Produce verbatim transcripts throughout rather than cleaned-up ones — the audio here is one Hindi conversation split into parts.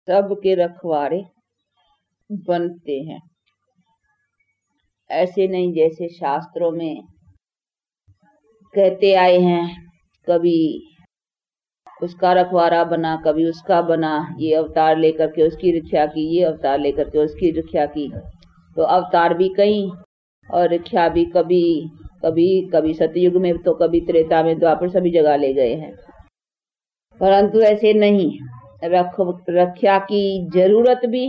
सबके रखवारे बनते हैं। ऐसे नहीं जैसे शास्त्रों में कहते आए हैं, कभी उसका रखवारा बना, कभी उसका बना, ये अवतार लेकर के उसकी रक्षा की, ये अवतार लेकर के उसकी रक्षा की। तो अवतार भी कई और रक्षा भी कभी कभी कभी सतयुग में, तो कभी त्रेता में, द्वापर सभी जगह ले गए हैं। परंतु ऐसे नहीं, रख रक्षा की जरूरत भी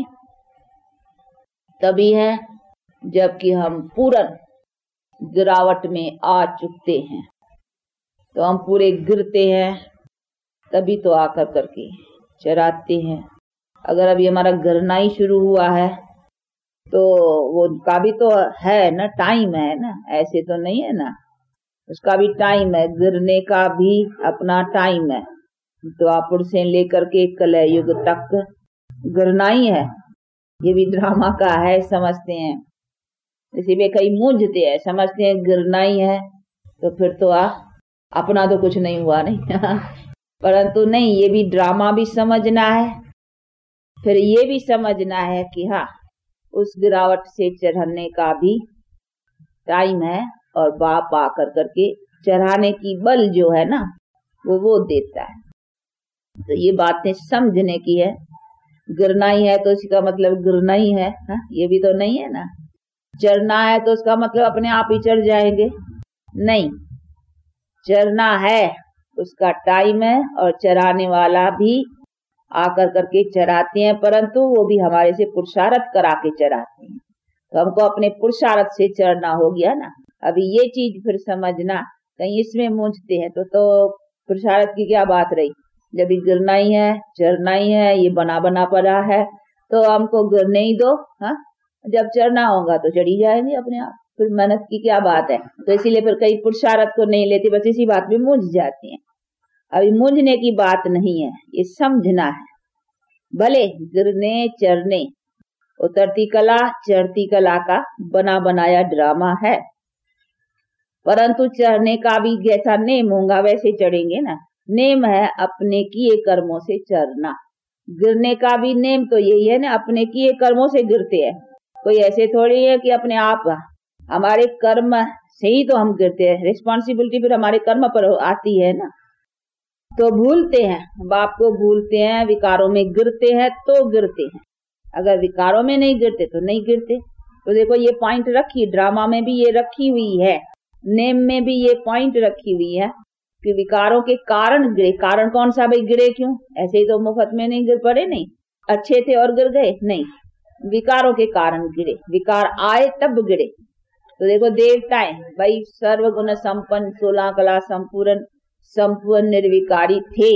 तभी है जबकि हम पूर्ण गिरावट में आ चुकते हैं। तो हम पूरे गिरते हैं तभी तो आकर करके चराते हैं। अगर अभी हमारा गिरना ही शुरू हुआ है तो वो का भी तो है ना, टाइम है ना, ऐसे तो नहीं है ना, उसका भी टाइम है, गिरने का भी अपना टाइम है। द्वापर से लेकर के कलह युग तक गिरना ही है। ये भी ड्रामा का है, समझते हैं, इसी में कई मूंझते हैं, समझते हैं गिरना ही है, तो फिर तो आ अपना तो कुछ नहीं हुआ नहीं परंतु नहीं, ये भी ड्रामा भी समझना है। फिर ये भी समझना है कि हाँ, उस गिरावट से चढ़ने का भी टाइम है और बाप आकर करके चढ़ाने की बल जो है ना वो वो देता है। तो ये बातें समझने की है। गिरना ही है तो इसका मतलब गिरना ही है, हा? ये भी तो नहीं है ना। चढ़ना है तो उसका मतलब अपने आप ही चढ़ जाएंगे, नहीं, चढ़ना है उसका टाइम है और चराने वाला भी आकर करके चराते हैं, परंतु वो भी हमारे से पुरुषार्थ करा के चराते हैं। तो हमको अपने पुरुषार्थ से चढ़ना हो गया ना। अभी ये चीज फिर समझना, कहीं इसमें मूंझते हैं तो तो पुरुषार्थ की क्या बात रही। जब गिरना ही है, चढ़ना ही है, ये बना बना पड़ा है, तो हमको गिरने ही दो। हाँ, जब चढ़ना होगा तो चढ़ी जाएंगे अपने आप, फिर मेहनत की क्या बात है। तो इसीलिए फिर कई पुरुषार्थ को नहीं लेते, बस इसी बात में मूंझ जाती हैं। अभी मूंझने की बात नहीं है, ये समझना है। भले गिरने चढ़ने उतरती कला चढ़ती कला का बना बनाया ड्रामा है, परंतु चढ़ने का भी जैसा नेम होगा वैसे चढ़ेंगे ना। नेम है अपने किए कर्मों से चढ़ना। गिरने का भी नेम तो यही है ना, अपने किए कर्मों से गिरते हैं। कोई ऐसे थोड़ी है कि अपने आप, हमारे कर्म से ही तो हम गिरते हैं। रिस्पॉन्सिबिलिटी फिर हमारे कर्म पर आती है ना। तो भूलते हैं, बाप को भूलते हैं, विकारों में गिरते हैं तो गिरते हैं। अगर विकारों में नहीं गिरते तो नहीं गिरते। तो देखो ये पॉइंट रखी, ड्रामा में भी ये रखी हुई है, नेम में भी ये पॉइंट रखी हुई है कि विकारों के कारण गिरे। कारण कौन सा भाई, गिरे क्यों? ऐसे ही तो मुफ्त में नहीं गिर पड़े, नहीं अच्छे थे और गिर गए, नहीं, विकारों के कारण गिरे। विकार आए तब गिरे। तो देखो देवताएं भाई सर्वगुण संपन्न, सोलह कला संपूर्ण, संपूर्ण निर्विकारी थे।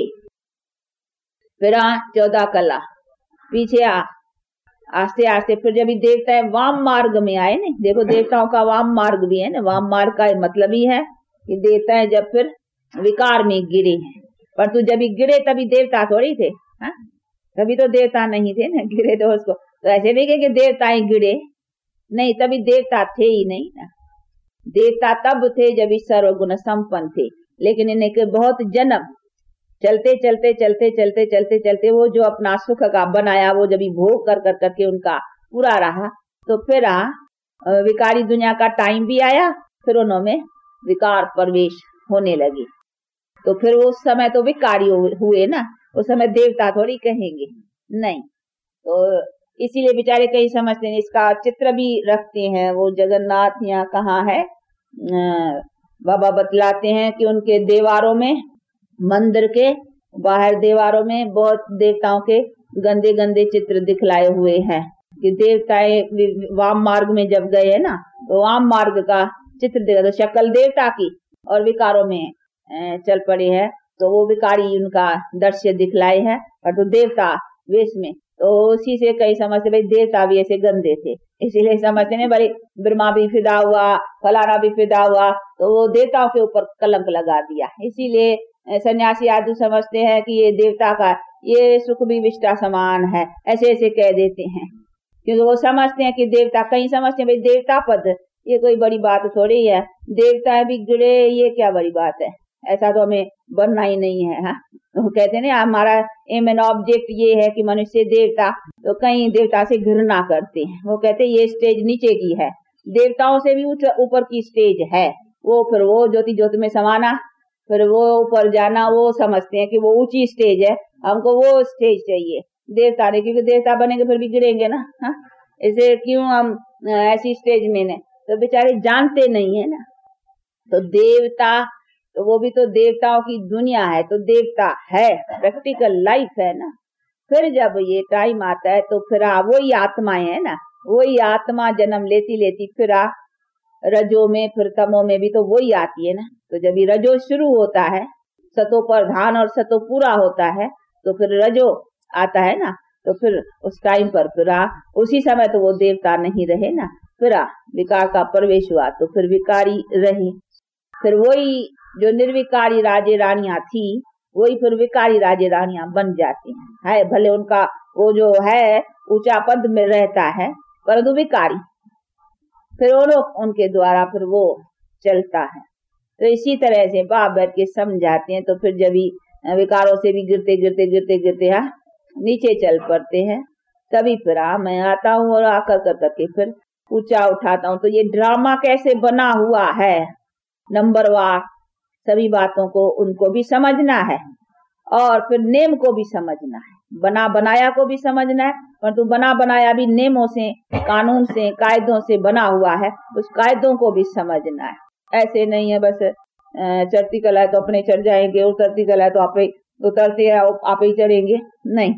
फिर आ चौदह कला पीछे आ, आस्ते आस्ते फिर जब देवता वाम मार्ग में आए ना, देखो देवताओं का वाम मार्ग भी है ना। वाम मार्ग का मतलब ही है कि देवता है जब फिर विकार में गिरे हैं। पर तू जब गिरे तभी देवता थोड़ी थे, हाँ, तभी तो देवता नहीं थे ना, गिरे तो उसको तो ऐसे नहीं कि देवता ही गिरे, नहीं, तभी देवता थे ही नहीं ना। देवता तब थे जब सर्वगुण संपन्न थे, लेकिन इन्हें के बहुत जन्म चलते चलते चलते चलते चलते चलते वो जो अपना सुख का बनाया वो जब भोग कर कर करके उनका पूरा रहा, तो फिर आ विकारी दुनिया का टाइम भी आया, फिर उन्होंने विकार प्रवेश होने लगे। तो फिर उस समय तो विकारी हुए ना, उस समय देवता थोड़ी कहेंगे, नहीं। तो इसीलिए बेचारे कई समझते हैं, इसका चित्र भी रखते हैं। वो जगन्नाथ यहाँ कहाँ है, बाबा बतलाते हैं कि उनके दीवारों में, मंदिर के बाहर दीवारों में बहुत देवताओं के गंदे गंदे चित्र दिखलाए हुए हैं कि देवताएं वाम मार्ग में जब गए है ना, तो वाम मार्ग का चित्र देखा, तो शक्ल देवता की और विकारों में चल पड़े हैं, तो वो विकारी उनका दृश्य दिखलाए हैं, और तो देवता वेश में। तो उसी से कई समझते भाई देवता भी ऐसे गंदे थे, इसीलिए समझते नहीं भाई ब्रह्मा भी फिदा हुआ, फलाना भी फिदा हुआ, तो वो देवताओं के ऊपर कलंक लगा दिया। इसीलिए सन्यासी आदि समझते हैं कि ये देवता का ये सुख भी विष्टा समान है, ऐसे ऐसे कह देते हैं, क्योंकि वो समझते हैं कि देवता, कहीं समझते हैं भाई देवता पद ये कोई बड़ी बात थोड़ी है, देवता भी गिरे ये क्या बड़ी बात है, ऐसा तो हमें बनना ही नहीं है। हाँ, वो कहते हैं ना हमारा एम एंड ऑब्जेक्ट ये है कि मनुष्य देवता, तो कई देवता से घृणा करते हैं। वो कहते हैं ये स्टेज नीचे की है, देवताओं से भी ऊपर की स्टेज है। वो फिर वो ज्योति ज्योति में समाना, फिर वो ऊपर जाना, वो समझते हैं कि वो ऊंची स्टेज है, हमको वो स्टेज चाहिए देवता ने, क्योंकि देवता बनेंगे फिर भी गिरेंगे ना। हाँ, इसे क्यों हम ऐसी स्टेज में ने, तो बेचारे जानते नहीं है ना। तो देवता, तो वो भी तो देवताओं की दुनिया है, तो देवता है, प्रैक्टिकल लाइफ है ना। फिर जब ये टाइम आता है तो फिर आ वही आत्माएं है ना, वही आत्मा जन्म लेती लेती फिर आ रजो में, फिर तमो में भी तो वही आती है ना। तो जब ये रजो शुरू होता है, सतो प्रधान और सतो पूरा होता है, तो फिर रजो आता है ना। तो फिर उस टाइम पर फिर आ उसी समय तो वो देवता नहीं रहे ना, फिर आ विकार का प्रवेश हुआ तो फिर विकारी रही। फिर वही जो निर्विकारी राजे रानियां थी, वही फिर विकारी राजे रानियां बन जाती हैं। है भले उनका वो जो है ऊंचा पद में रहता है, परंतु विकारी फिर वो लोग उनके द्वारा फिर वो चलता है। तो इसी तरह से बाप बैठ के समझाते हैं। तो फिर जब भी विकारों से भी गिरते गिरते गिरते गिरते हाँ नीचे चल पड़ते हैं, तभी फिर आ मैं आता हूँ और आकर कर करके फिर ऊंचा उठाता हूँ। तो ये ड्रामा कैसे बना हुआ है, नंबरवार सभी बातों को उनको भी समझना है और फिर नेम को भी समझना है, बना बनाया को भी समझना है, परंतु बना बनाया भी नेमों से, कानून से, कायदों से बना हुआ है, उस कायदों को भी समझना है। ऐसे नहीं है बस चढ़ती कला है तो अपने चढ़ जाएंगे, उतरती कला है तो आप उतरते हैं आप ही चढ़ेंगे, नहीं,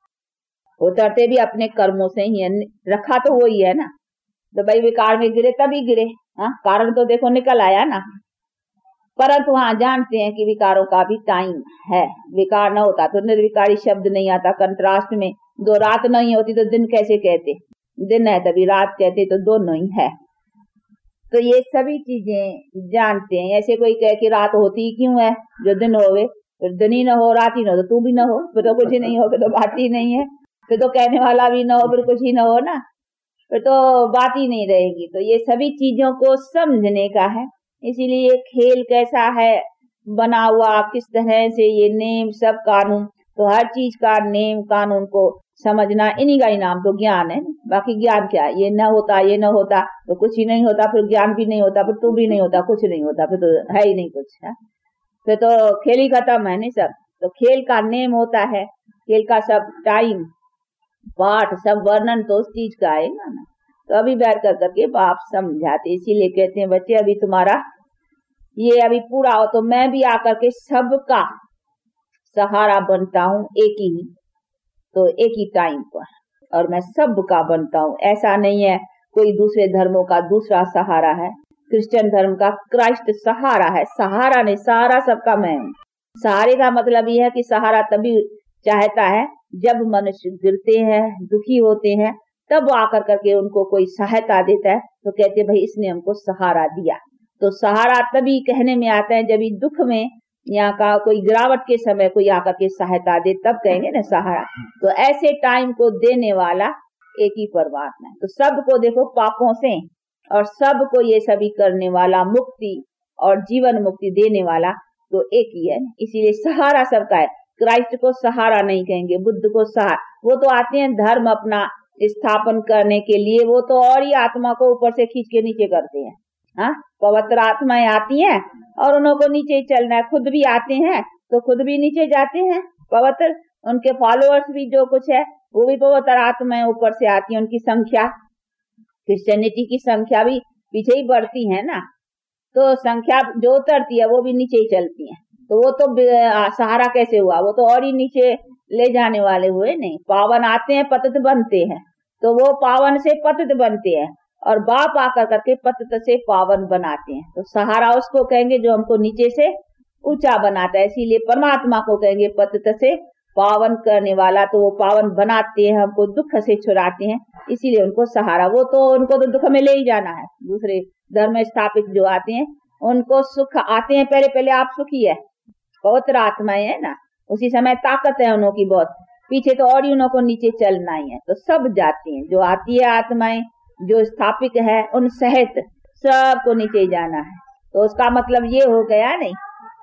उतरते भी अपने कर्मों से ही है, रखा तो वही है ना। तो भाई विकार में गिरे तभी गिरे, हाँ कारण तो देखो निकल आया ना। परंतु हाँ जानते हैं कि विकारों का भी टाइम है, विकार न होता तो निर्विकारी शब्द नहीं आता। कंट्रास्ट में दो रात नहीं होती तो दिन कैसे कहते, दिन है तभी रात कहते, तो दोनों ही है। तो ये सभी चीजें जानते हैं। ऐसे कोई कहे कि रात होती क्यों है, जो दिन होवे, फिर दिन ही न हो रात ही न हो तो तू भी न हो, फिर तो कुछ ही नहीं हो, फिर तो बात ही नहीं है, फिर तो कहने वाला भी न हो, फिर कुछ ही न हो ना, फिर तो बात ही नहीं रहेगी। तो ये सभी चीजों को समझने का है। इसीलिए खेल कैसा है बना हुआ, किस तरह से ये नेम सब कानून, तो हर चीज का नेम कानून को समझना, इन्हीं का ही नाम तो ज्ञान है। बाकी ज्ञान क्या है, ये न होता ये न होता तो कुछ ही नहीं होता, फिर ज्ञान भी नहीं होता, फिर तू भी नहीं होता, कुछ नहीं होता, फिर तो है ही नहीं कुछ है, फिर तो खेल ही खत्म है नहीं सब। तो खेल का नेम होता है, खेल का सब टाइम पाठ सब वर्णन तो उस चीज का आएगा ना। तो अभी बैठ कर करके बाप समझाते, इसीलिए कहते हैं बच्चे अभी तुम्हारा ये अभी पूरा हो तो मैं भी आकर के सबका सहारा बनता हूँ एक ही, तो एक ही टाइम पर, और मैं सबका बनता हूँ। ऐसा नहीं है कोई दूसरे धर्मों का दूसरा सहारा है, क्रिश्चियन धर्म का क्राइस्ट सहारा है। सहारा नहीं, सहारा सबका मैं हूँ। सहारे का मतलब यह है कि सहारा तभी चाहता है जब मनुष्य गिरते हैं, दुखी होते हैं, तब वो आकर करके उनको कोई सहायता देता है, तो कहते भाई इसने हमको सहारा दिया। तो सहारा तभी कहने में आता है जब दुख में यहाँ का कोई गिरावट के समय कोई आकर के सहायता दे, तब कहेंगे ना सहारा। तो ऐसे टाइम को देने वाला एक ही परमात्मा है। तो सबको देखो पापों से और सबको ये सभी करने वाला, मुक्ति और जीवन मुक्ति देने वाला तो एक ही है। इसीलिए सहारा सबका है। क्राइस्ट को सहारा नहीं कहेंगे, बुद्ध को सहारा, वो तो आते हैं धर्म अपना स्थापन करने के लिए, वो तो और ही आत्मा को ऊपर से खींच के नीचे करते हैं। हाँ, पवित्र आत्माएं आती हैं और उनको नीचे ही चलना है, खुद भी आते हैं तो खुद भी नीचे जाते हैं पवित्र, उनके फॉलोअर्स भी जो कुछ है वो भी पवित्र आत्माएं ऊपर से आती हैं। उनकी संख्या, क्रिश्चियनिटी की संख्या भी पीछे ही बढ़ती है ना, तो संख्या जो उतरती है वो भी नीचे ही चलती है। तो वो तो सहारा कैसे हुआ, वो तो और ही नीचे ले जाने वाले हुए नहीं। पावन आते हैं पतित बनते हैं, तो वो पावन से पतित बनते हैं और बाप आकर करके पतित से पावन बनाते हैं। तो सहारा उसको कहेंगे जो हमको नीचे से ऊंचा बनाता है। इसीलिए परमात्मा को कहेंगे पतित से पावन करने वाला, तो वो पावन बनाते हैं, हमको दुख से छुड़ाते हैं, इसीलिए उनको सहारा। वो तो उनको तो दुख में ले ही जाना है। दूसरे धर्म स्थापित जो आते हैं उनको सुख आते हैं, पहले पहले आप सुखी है, पवित्र आत्माएं है ना, उसी समय ताकत है उन्हों की बहुत, पीछे तो और ही उन्हों को नीचे चलना ही है। तो सब जाती हैं, जो आती है आत्माएं जो स्थापित है उन सहित सबको नीचे जाना है। तो उसका मतलब ये हो गया नहीं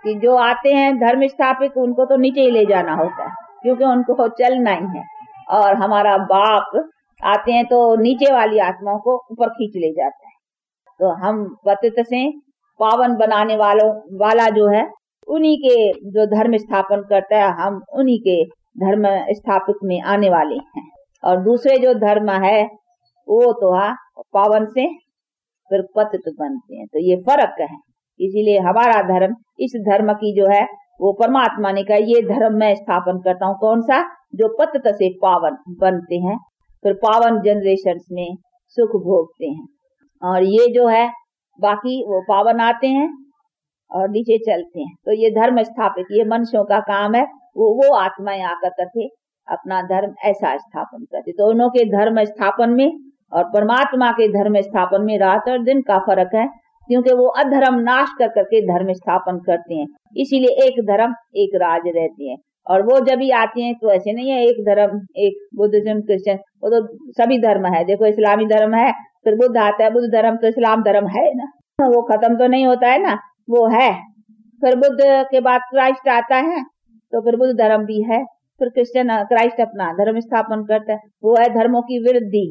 कि जो आते हैं धर्म स्थापित उनको तो नीचे ही ले जाना होता है, क्योंकि उनको चलना ही है। और हमारा बाप आते हैं तो नीचे वाली आत्माओं को ऊपर खींच ले जाता है। तो हम पतित से पावन बनाने वालों वाला जो है उन्हीं के जो धर्म स्थापन करता है, हम उन्हीं के धर्म स्थापित में आने वाले हैं। और दूसरे जो धर्म है वो तो हाँ पावन से फिर पतित बनते हैं। तो ये फर्क है। इसीलिए हमारा धर्म, इस धर्म की जो है वो परमात्मा ने कहा ये धर्म मैं स्थापन करता हूँ। कौन सा? जो पतित से पावन बनते हैं, फिर पावन जनरेशन में सुख भोगते हैं। और ये जो है बाकी वो पावन आते हैं और नीचे चलते हैं। तो ये धर्म स्थापित, ये मनुष्यों का काम है। वो वो आत्माएं आकर करके अपना धर्म ऐसा स्थापन करते। तो उन्हों के धर्म स्थापन में और परमात्मा के धर्म स्थापन में रात और दिन का फर्क है, क्योंकि वो अधर्म नाश कर करके धर्म स्थापन करते हैं। इसीलिए एक धर्म एक राज रहते हैं। और वो जब भी आते हैं तो ऐसे नहीं है एक धर्म, एक बुद्धिज्म क्रिश्चियन, वो तो सभी धर्म है। देखो इस्लामी धर्म है, फिर बुद्ध आता है, बुद्ध धर्म तो इस्लाम धर्म है ना, वो खत्म तो नहीं होता है ना, वो है। फिर बुद्ध के बाद क्राइस्ट आता है तो फिर बुद्ध धर्म भी है, फिर क्रिश्चियन क्राइस्ट अपना धर्म स्थापन करता है, वो है धर्मों की वृद्धि।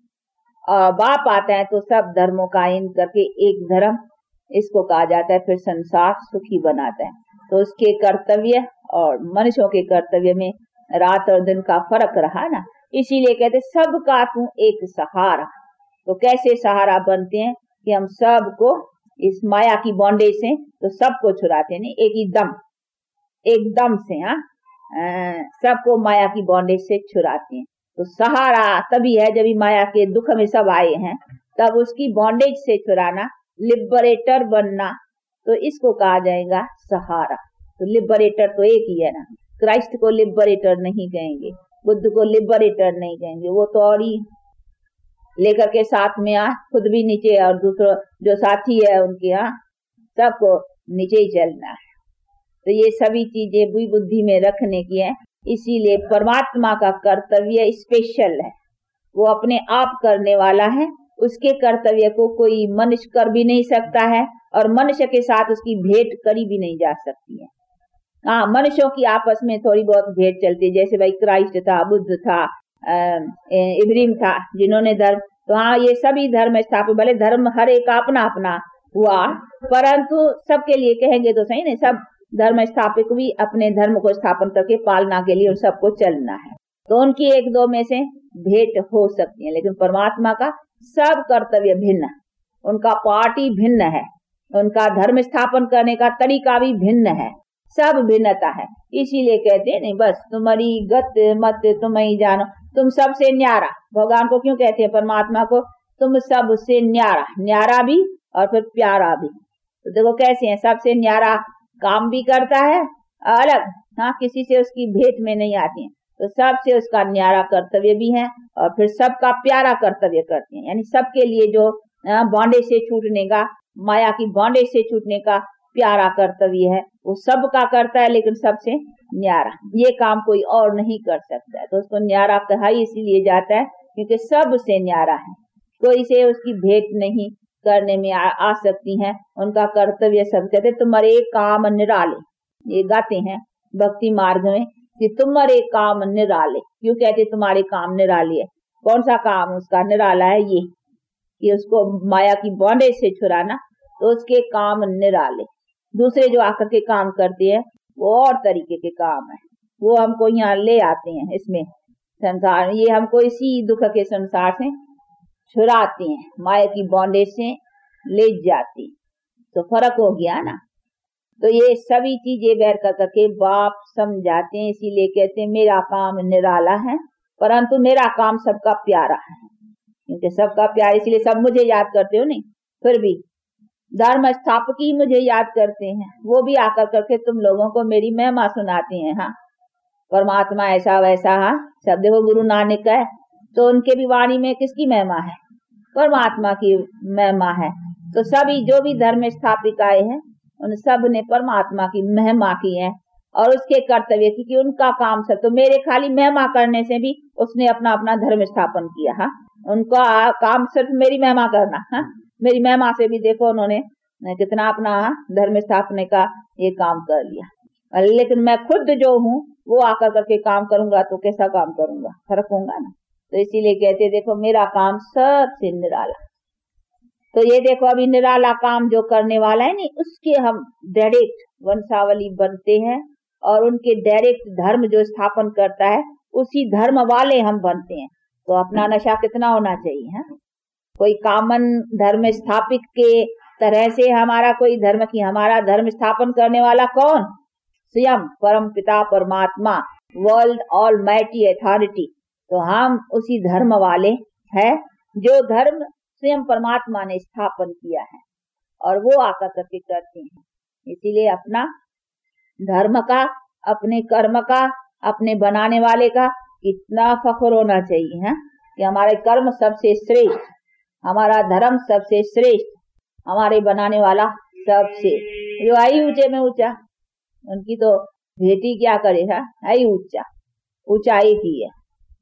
और बाप आता है तो सब धर्मों का इन करके एक धर्म इसको कहा जाता है, फिर संसार सुखी बनाता है। तो उसके कर्तव्य और मनुष्यों के कर्तव्य में रात और दिन का फर्क रहा ना। इसीलिए कहते सबका तू एक सहारा। तो कैसे सहारा बनते हैं कि हम सबको इस माया की बॉन्डेज से तो सबको छुड़ाते नहीं, एक ही दम एकदम से हाँ सबको माया की बॉन्डेज से छुड़ाते हैं। तो सहारा तभी है जब माया के दुख में सब आए हैं, तब उसकी बॉन्डेज से छुड़ाना, लिबरेटर बनना, तो इसको कहा जाएगा सहारा। तो लिबरेटर तो एक ही है ना, क्राइस्ट को लिबरेटर नहीं कहेंगे, बुद्ध को लिबरेटर नहीं कहेंगे, वो तो और ही लेकर के साथ में आ खुद भी नीचे और दूसरा जो साथी है उनके यहाँ सबको नीचे ही चलना है। तो ये सभी चीजें भी बुद्धि में रखने की है। इसीलिए परमात्मा का कर्तव्य स्पेशल है, वो अपने आप करने वाला है। उसके कर्तव्य को कोई मनुष्य कर भी नहीं सकता है और मनुष्य के साथ उसकी भेंट करी भी नहीं जा सकती है। हाँ, मनुष्यों की आपस में थोड़ी बहुत भेंट चलती है, जैसे भाई क्राइस्ट था, बुद्ध था, इब्राहिम था, जिन्होंने धर्म, तो हाँ ये सभी धर्म स्थापित, भले धर्म हर एक अपना अपना हुआ, परंतु सबके लिए कहेंगे तो सही नहीं, सब धर्म स्थापित भी अपने धर्म को स्थापन करके पालना के लिए उन सबको चलना है। तो उनकी एक दो में से भेंट हो सकती है, लेकिन परमात्मा का सब कर्तव्य भिन्न, उनका पार्टी भिन्न है, उनका धर्म स्थापन करने का तरीका भी भिन्न है, सब भिन्नता है। इसीलिए कहते हैं नहीं बस तुम्हारी गत मत तुम ही जानो, तुम सबसे न्यारा। भगवान को क्यों कहते हैं परमात्मा को? तुम सबसे न्यारा, न्यारा भी और फिर प्यारा भी। तो देखो कैसे है, सबसे न्यारा काम भी करता है अलग, हाँ किसी से उसकी भेंट में नहीं आती है, तो सबसे उसका न्यारा कर्तव्य भी है और फिर सबका प्यारा कर्तव्य करते हैं। यानी सबके लिए जो बॉन्डेज से छूटने का, माया की बॉन्डेज से छूटने का प्यारा कर्तव्य है वो सबका करता है, लेकिन सबसे न्यारा ये काम कोई और नहीं कर सकता है। तो उसको न्यारा कहा इसीलिए जाता है क्योंकि सबसे न्यारा है, कोई से उसकी भेंट नहीं करने में आ, आ सकती हैं। उनका कर्तव्य सब कहते तुम्हारे काम निराले, ये गाते हैं भक्ति मार्ग में कि तुम्हारे काम निराले। क्यों कहते तुम्हारे काम निराले है? कौन सा काम उसका निराला है? ये कि उसको माया की बॉन्डेज से छुड़ाना, तो उसके काम निराले। दूसरे जो आकर के काम करते हैं वो और तरीके के काम है, वो हमको यहाँ ले आते हैं इसमें संसार, ये हमको इसी दुख के संसार से छुड़ाते हैं, माया की बॉन्डेज से ले जाती। तो फर्क हो गया ना। तो ये सभी चीजें बैठ कर करके बाप समझाते हैं, इसीलिए कहते हैं मेरा काम निराला है, परंतु मेरा काम सबका प्यारा है, क्योंकि सबका प्यार, इसलिए सब मुझे याद करते हो नहीं, फिर भी धर्म स्थापक ही मुझे याद करते हैं, वो भी आकर करके तुम लोगों को मेरी महिमा सुनाती हैं। हाँ परमात्मा ऐसा वैसा, हाँ सब देखो गुरु नानक है तो उनके भी वाणी में किसकी महिमा है? परमात्मा की महिमा है। तो सभी जो भी धर्म स्थापित आए हैं उन सब ने परमात्मा की महिमा की है और उसके कर्तव्य की कि उनका काम सब, तो मेरे खाली महिमा करने से भी उसने अपना अपना धर्म स्थापन किया। हाँ उनका काम सिर्फ मेरी महिमा करना, हाँ मेरी महिमा से भी देखो उन्होंने कितना अपना धर्म स्थापने का ये काम कर लिया, लेकिन मैं खुद जो हूँ वो आकर करके काम करूंगा तो कैसा काम करूंगा, फर्क होगा ना। तो इसीलिए कहते देखो मेरा काम सबसे निराला। तो ये देखो अभी निराला काम जो करने वाला है नहीं, उसके हम डायरेक्ट वंशावली बनते हैं और उनके डायरेक्ट धर्म जो स्थापन करता है उसी धर्म वाले हम बनते हैं। तो अपना नशा कितना होना चाहिए है? कोई कॉमन धर्म स्थापित के तरह से हमारा कोई धर्म की, हमारा धर्म स्थापन करने वाला कौन? स्वयं परम पिता परमात्मा, वर्ल्ड ऑलमाइटी अथॉरिटी। तो हम उसी धर्म वाले हैं जो धर्म स्वयं परमात्मा ने स्थापन किया है और वो आकर करके करते हैं। इसीलिए अपना धर्म का, अपने कर्म का, अपने बनाने वाले का कितना फख्र होना चाहिए है कि हमारे कर्म सबसे श्रेष्ठ, हमारा धर्म सबसे श्रेष्ठ, हमारे बनाने वाला सबसे, जो आई ऊंचे में ऊंचा, उनकी तो भेटी क्या करेगा, आई ऊंचा, ऊंचाई की है।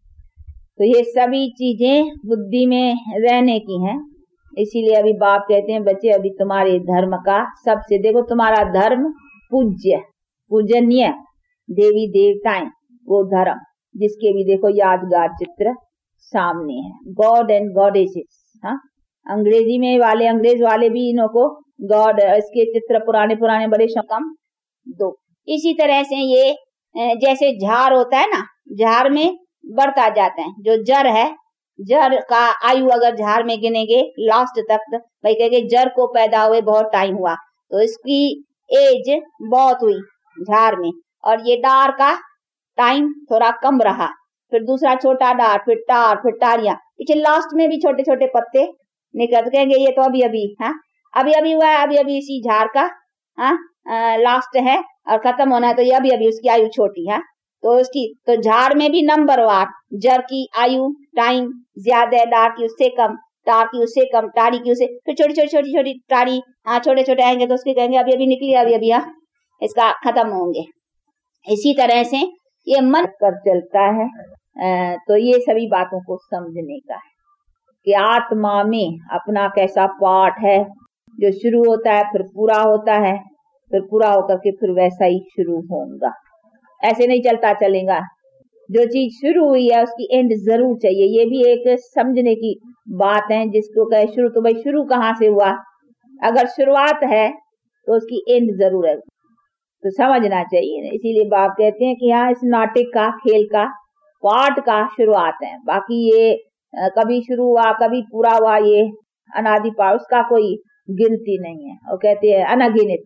तो ये सभी चीजें बुद्धि में रहने की हैं। इसीलिए अभी बाप कहते हैं बच्चे अभी तुम्हारे धर्म का सबसे, देखो तुम्हारा धर्म पूज्य, पूजनीय देवी देवताएं, वो धर्म जिसके भी देखो यादगार चित्र सामने है, गॉड एंड गॉडेसेस। हाँ, अंग्रेजी में वाले, अंग्रेज वाले भी इन्हों को गॉड, इसके चित्र पुराने पुराने बड़े कम दो। इसी तरह से ये जैसे झाड़ होता है ना, झाड़ में बढ़ता जाता है, जो जड़ है, जड़ का आयु अगर झाड़ में गिनेंगे लास्ट तक, भाई कहेंगे जड़ को पैदा हुए बहुत टाइम हुआ तो इसकी एज बहुत हुई झाड़ में, और ये डार का टाइम थोड़ा कम रहा, फिर दूसरा छोटा डार, फिर टार, फिर टारियां, पीछे लास्ट में भी छोटे छोटे पत्ते निकल, कहेंगे ये तो अभी अभी हाँ अभी अभी हुआ है, अभी अभी इसी झाड़ का हाँ लास्ट है और खत्म होना है, तो ये अभी अभी उसकी आयु छोटी है। तो उसकी तो झाड़ में भी नंबर वार, जड़ की आयु टाइम ज्यादा है, डार की उससे कम, टार की उससे कम, टारी की उससे, फिर छोटी छोटी छोटी छोटी टारी हाँ छोटे छोटे आएंगे तो उसके कहेंगे अभी अभी निकली, अभी अभी हाँ इसका खत्म होंगे। इसी तरह से ये मन कर चलता है। तो ये सभी बातों को समझने का है कि आत्मा में अपना कैसा पाठ है जो शुरू होता है फिर पूरा होता है, फिर पूरा होकर के फिर वैसा ही शुरू होगा, ऐसे नहीं चलता चलेगा। जो चीज शुरू हुई है उसकी एंड जरूर चाहिए, ये भी एक समझने की बात है। जिसको कहे शुरू, तो भाई शुरू कहाँ से हुआ, अगर शुरुआत है तो उसकी एंड जरूर है, तो समझना चाहिए। इसीलिए बाप कहते हैं कि हाँ इस नाटक का, खेल का, पाठ का शुरुआत है, बाकी ये कभी शुरू हुआ कभी पूरा हुआ, ये अनादि पाठ, उसका कोई गिनती नहीं है। और कहते हैं अनगिनत,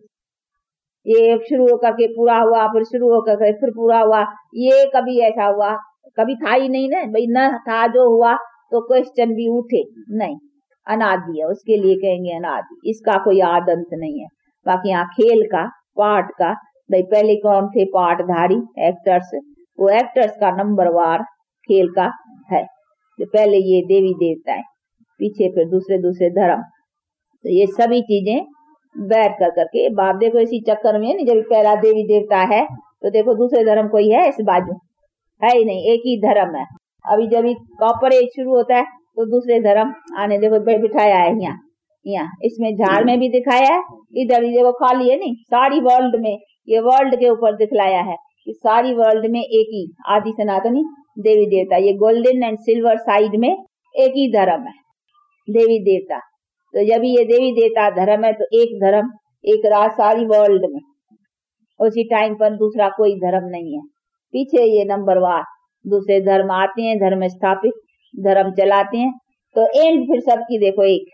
ये शुरू होकर के पूरा हुआ, फिर शुरू होकर के फिर पूरा हुआ, ये कभी ऐसा हुआ, कभी था ही नहीं ना भाई, न था जो हुआ तो क्वेश्चन भी उठे नहीं, अनादि है, उसके लिए कहेंगे अनादि, इसका कोई आदंत नहीं है। बाकी यहाँ खेल का, पाठ का, भाई पहले कौन थे पाठधारी, एक्टर्स, वो एक्टर्स का नंबर वार खेल का है। तो पहले ये देवी देवता है, पीछे फिर दूसरे दूसरे धर्म। तो ये सभी चीजें बैठ कर करके बाप देखो इसी चक्कर में नहीं, जब पहला देवी देवता है तो देखो दूसरे धर्म कोई है इस बाजू, है ही नहीं, एक ही धर्म है। अभी जब कॉपरेट शुरू होता है तो दूसरे धर्म आने, देखो बिठाया है यहाँ यहाँ इसमें झाड़ में भी दिखाया है, इधर ही देखो खाली है नहीं, सारी वर्ल्ड में, ये वर्ल्ड के ऊपर दिखलाया है कि सारी वर्ल्ड में एक ही आदि सनातनी देवी देवता, ये गोल्डन एंड सिल्वर साइड में एक ही धर्म है देवी देवता। तो जब ये देवी देवता धर्म है तो एक धर्म, एक राज सारी वर्ल्ड में, उसी टाइम पर दूसरा कोई धर्म नहीं है। पीछे ये नंबर वार दूसरे धर्म आते हैं, धर्म स्थापित, धर्म चलाते हैं, तो एंड फिर सबकी देखो एक,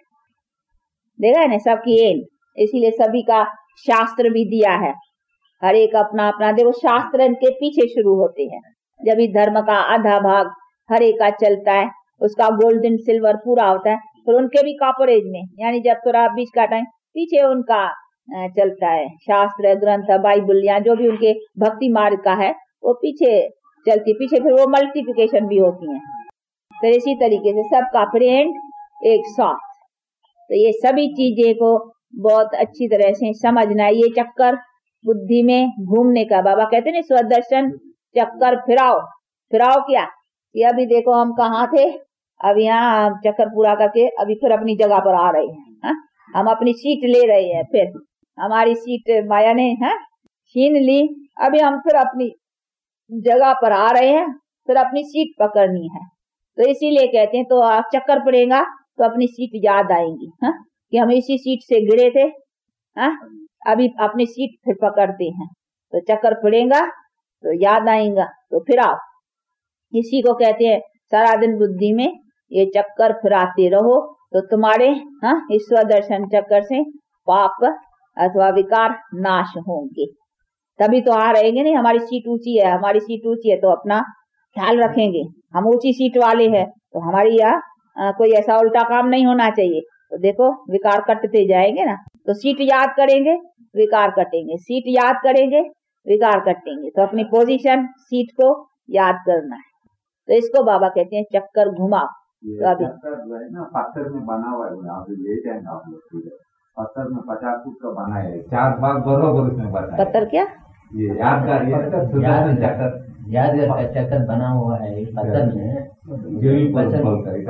देखा है ना सबकी एंड। इसीलिए सभी का शास्त्र भी दिया है, हर एक अपना अपना, देखो शास्त्र इनके पीछे शुरू होते हैं, जब इस धर्म का आधा भाग हर एक का चलता है, उसका गोल्डन सिल्वर पूरा होता है, फिर उनके भी कॉपरेज में, यानी जब थोड़ा बीच का टाइम पीछे उनका चलता है, शास्त्र ग्रंथ बाइबल या जो भी उनके भक्ति मार्ग का है वो पीछे चलती, पीछे फिर वो मल्टीप्लिकेशन भी होती है। तो इसी तरीके से सबका फिर एंड एक साथ। तो ये सभी चीजें को बहुत अच्छी तरह से समझना, ये चक्कर बुद्धि में घूमने का, बाबा कहते हैं स्वदर्शन चक्कर फिराओ, फिराओ क्या, ये अभी देखो हम कहाँ थे, अब यहाँ चक्कर पूरा करके अभी फिर अपनी जगह पर आ रहे हैं, हा? हम अपनी सीट ले रहे हैं, फिर हमारी सीट माया ने है छीन ली। अभी हम फिर अपनी जगह पर आ रहे हैं, फिर अपनी सीट पकड़नी है। तो इसीलिए कहते हैं, तो चक्कर पड़ेगा तो अपनी सीट याद आएंगी है कि हम इसी सीट से गिरे थे, है अभी अपनी सीट फिर पकड़ते हैं। तो चक्कर पड़ेगा तो याद आएगा, तो फिर आओ। इसी को कहते हैं सारा दिन बुद्धि में ये चक्कर फिराते रहो, तो तुम्हारे हाँ ईश्वर दर्शन चक्कर से पाप अथवा विकार नाश होंगे। तभी तो आ रहेंगे। नहीं हमारी सीट ऊंची है, हमारी सीट ऊंची है तो अपना ख्याल रखेंगे। हम ऊंची सीट वाले हैं तो हमारी यहाँ कोई ऐसा उल्टा काम नहीं होना चाहिए। तो देखो विकार कटते जाएंगे ना। तो सीट याद करेंगे विकार कटेंगे, सीट याद करेंगे विकार कटेंगे। तो अपनी पोजीशन सीट को याद करना है। तो इसको बाबा कहते हैं चक्कर घुमाओ। तो अभी ना पत्थर में बना हुआ है, अभी ले जाएंगे आप लोग। पत्थर में पचास फुट का बना है, चार भाग बरोबर उसमें बना है। पत्थर क्या ये यादगार ये सुदर्शन चक्कर यादगार का चक्कर बना हुआ है पत्थर में। पत्थर में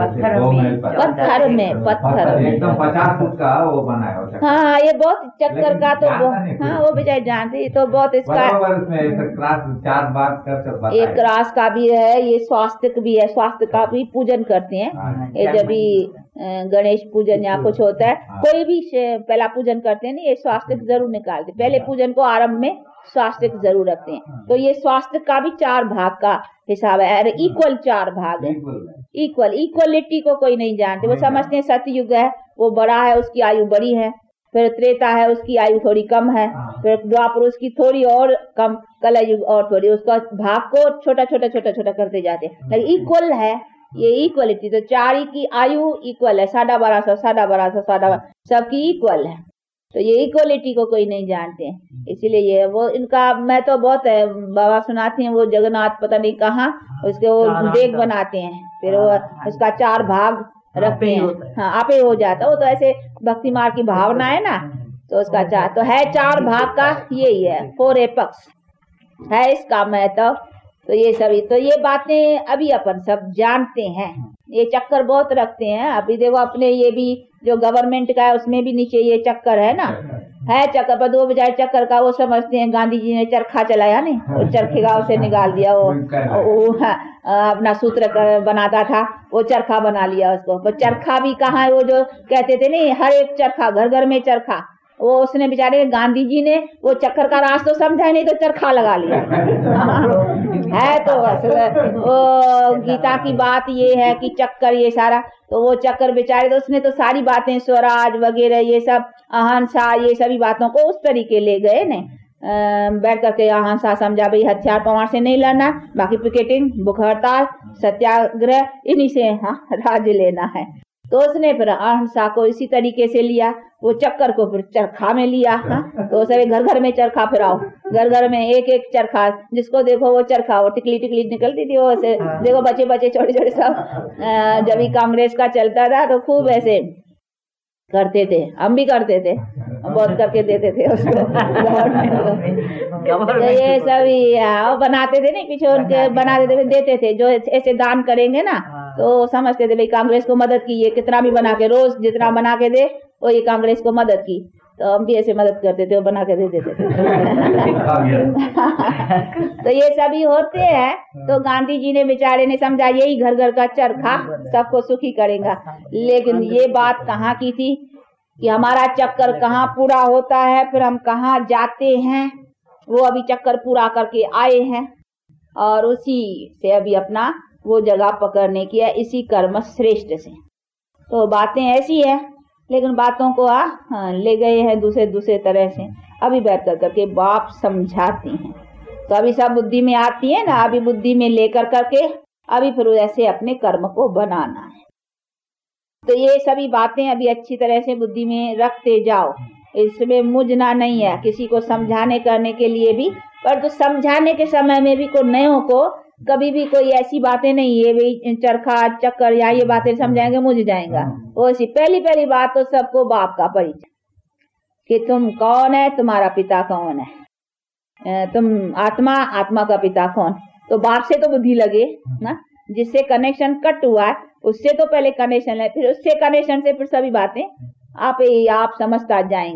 पत्थर में पत्थर एकदम पचास फुट का वो बना है। हाँ ये बहुत चक्कर का तो हाँ वो बेचारे जानते तो बहुत इसका क्रास चार बार कर एक क्रास का भी है, ये स्वास्थ्य भी है, स्वास्थ्य का भी पूजन करते हैं। ये जब भी गणेश पूजन या कुछ होता है कोई भी पहला पूजन करते हैं, नहीं ये स्वास्थ्य जरूर निकालते। पहले पूजन को आरंभ में स्वास्थ्य जरूर रखते हैं। तो ये स्वास्थ्य का भी चार भाग का हिसाब है। अरे इक्वल चार भाग है, इक्वल इक्वलिटी को कोई नहीं जानते। वो समझते हैं सतयुग है वो बड़ा है, उसकी आयु बड़ी है, फिर त्रेता है उसकी आयु थोड़ी कम है, फिर द्वापर उसकी थोड़ी और कम, कलयुग और थोड़ी, उसका भाग को छोटा छोटा छोटा छोटा करते जाते हैं। लेकिन इक्वल है ये इक्वलिटी। तो चार की आयु इक्वल है, साढ़ा बारह सौ साढ़ा बारह सौ साढ़ा सबकी इक्वल है। तो ये इक्वलिटी को कोई नहीं जानते हैं। इसीलिए ये वो इनका मैं तो बहुत है बाबा सुनाते हैं। वो जगन्नाथ पता नहीं कहाँ उसके वो देख बनाते हैं, फिर वो उसका चार भाग रखते हैं। हाँ आपे हो जाता। वो तो ऐसे भक्ति मार्ग की भावना है ना, तो उसका चार तो है चार भाग का यही है। फोर एपक्स है इसका महत्व। तो ये सभी तो ये बातें अभी अपन सब जानते हैं। ये चक्कर बहुत रखते हैं। अभी देखो अपने ये भी जो गवर्नमेंट का है उसमें भी नीचे ये चक्कर है ना, है चक्कर पर दो बजाय चक्कर का वो समझते हैं गांधी जी ने चरखा चलाया नहीं, वो चरखे गांव से निकाल दिया। वो, वो हाँ, अपना सूत्र बनाता था वो चरखा बना लिया उसको। पर चरखा भी कहाँ है, वो जो कहते थे नहीं हर एक चरखा घर घर में चरखा, वो उसने बेचारे गांधी जी ने वो चक्कर का रास्ता तो समझा नहीं तो चरखा लगा लिया है। तो वो गीता की बात ये है कि चक्कर ये सारा, तो वो चक्कर बेचारे तो उसने तो सारी बातें स्वराज वगैरह ये सब अहिंसा ये सभी बातों को उस तरीके ले गए ने बैठ करके अहिंसा समझा भाई हथियार पवार से नहीं लड़ना, बाकी पिकेटिंग भूख हड़ताल सत्याग्रह इन्हीं से हाँ राज्य लेना है। तो उसने फिर अहिंसा को इसी तरीके से लिया, वो चक्कर को फिर चरखा में लिया। हाँ तो सभी घर घर में चरखा फिराओ, घर घर में एक एक चरखा, जिसको देखो वो चरखा, वो टिकली टिकली निकलती थी वो ऐसे देखो बच्चे बच्चे छोटे छोटे सब। जब भी कांग्रेस का चलता था तो खूब ऐसे करते थे, हम भी करते थे, बहुत करके देते थे उसको। तो ये सभी बनाते थे नहीं पीछे उनके बनाते थे देते थे, जो ऐसे दान करेंगे ना तो समझते थे भाई कांग्रेस को मदद की, ये कितना भी बना के रोज जितना बना के दे वो ये कांग्रेस को मदद की। तो हम भी ऐसे मदद करते थे, वो बना के दे देते थे। तो ये सभी होते हैं। तो गांधी जी ने बेचारे ने समझा यही घर घर का चरखा सबको सुखी करेगा। लेकिन ये बात कहाँ की थी कि हमारा चक्कर कहाँ पूरा होता है, फिर हम कहाँ जाते हैं, वो अभी चक्कर पूरा करके आए हैं और उसी से अभी अपना वो जगह पकड़ने की है, इसी कर्म श्रेष्ठ से। तो बातें ऐसी है, लेकिन बातों को आ हाँ, ले गए हैं दूसरे दूसरे तरह से। अभी बैठ कर करके बाप समझाती हैं, तो अभी सब बुद्धि में आती है ना, अभी बुद्धि में लेकर करके अभी फिर ऐसे अपने कर्म को बनाना है। तो ये सभी बातें अभी अच्छी तरह से बुद्धि में रखते जाओ, इसमें मुझना नहीं है किसी को समझाने करने के लिए भी। पर तो समझाने के समय में भी को नयों को कभी भी कोई ऐसी बातें नहीं है भाई चरखा चक्कर या ये बातें समझाएंगे मुझ जाएगा। वो ऐसी पहली पहली बात तो सबको बाप का परिचय कि तुम कौन है, तुम्हारा पिता कौन है, तुम आत्मा, आत्मा का पिता कौन। तो बाप से तो बुद्धि लगे ना, जिससे कनेक्शन कट हुआ है उससे तो पहले कनेक्शन है, फिर उससे कनेक्शन से फिर सभी बातें आप ही आप समझता जाएगा।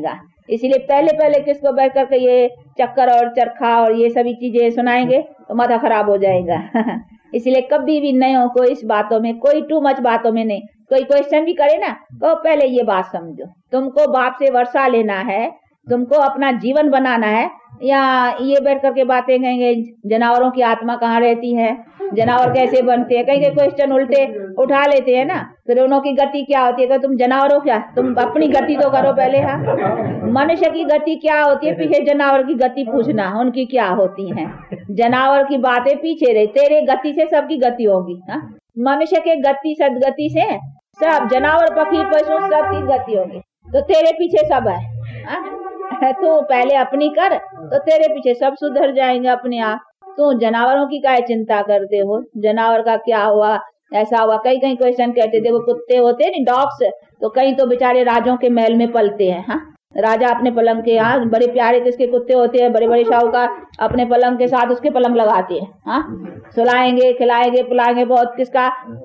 इसीलिए पहले पहले किसको बैठ करके ये चक्कर और चरखा और ये सभी चीजें सुनाएंगे तो माथा खराब हो जाएगा। इसलिए कभी भी नयों को इस बातों में, कोई टू मच बातों में नहीं, कोई क्वेश्चन भी करे ना तो पहले ये बात समझो, तुमको बाप से वर्षा लेना है, तुमको अपना जीवन बनाना है, या ये बैठ करके बातें कहेंगे जानवरों की आत्मा कहाँ रहती है, जानवर कैसे बनते हैं, कहीं के क्वेश्चन उल्टे उठा लेते हैं ना, फिर उन्हों की गति क्या होती है, तुम जानवर हो क्या, तुम अपनी गति तो करो पहले। हाँ, मनुष्य की गति क्या होती है, पीछे जानवर की गति पूछना उनकी क्या होती है। जानवर की बातें पीछे रही, तेरे गति से सबकी गति होगी। हाँ, मनुष्य के गति सदगति से सब जानवर पक्षी पशु सबकी गति होगी, तो तेरे पीछे सब है। हाँ? तू पहले अपनी कर तो तेरे पीछे सब सुधर जाएंगे अपने आप। तू जानवरों की काहे चिंता करते हो, जानवर का क्या हुआ, ऐसा हुआ। कई कई क्वेश्चन कहते, देखो कुत्ते होते हैं ना डॉग्स, तो कई तो बेचारे राजों के महल में पलते हैं। हाँ, राजा अपने पलंग के, यहाँ बड़े प्यारे किसके कुत्ते होते हैं, बड़े बड़े शाहूकार अपने पलंग के साथ उसके पलंग लगाते हैं। हाँ, सुलाएंगे खिलाएंगे पिलाएंगे, बहुत किसका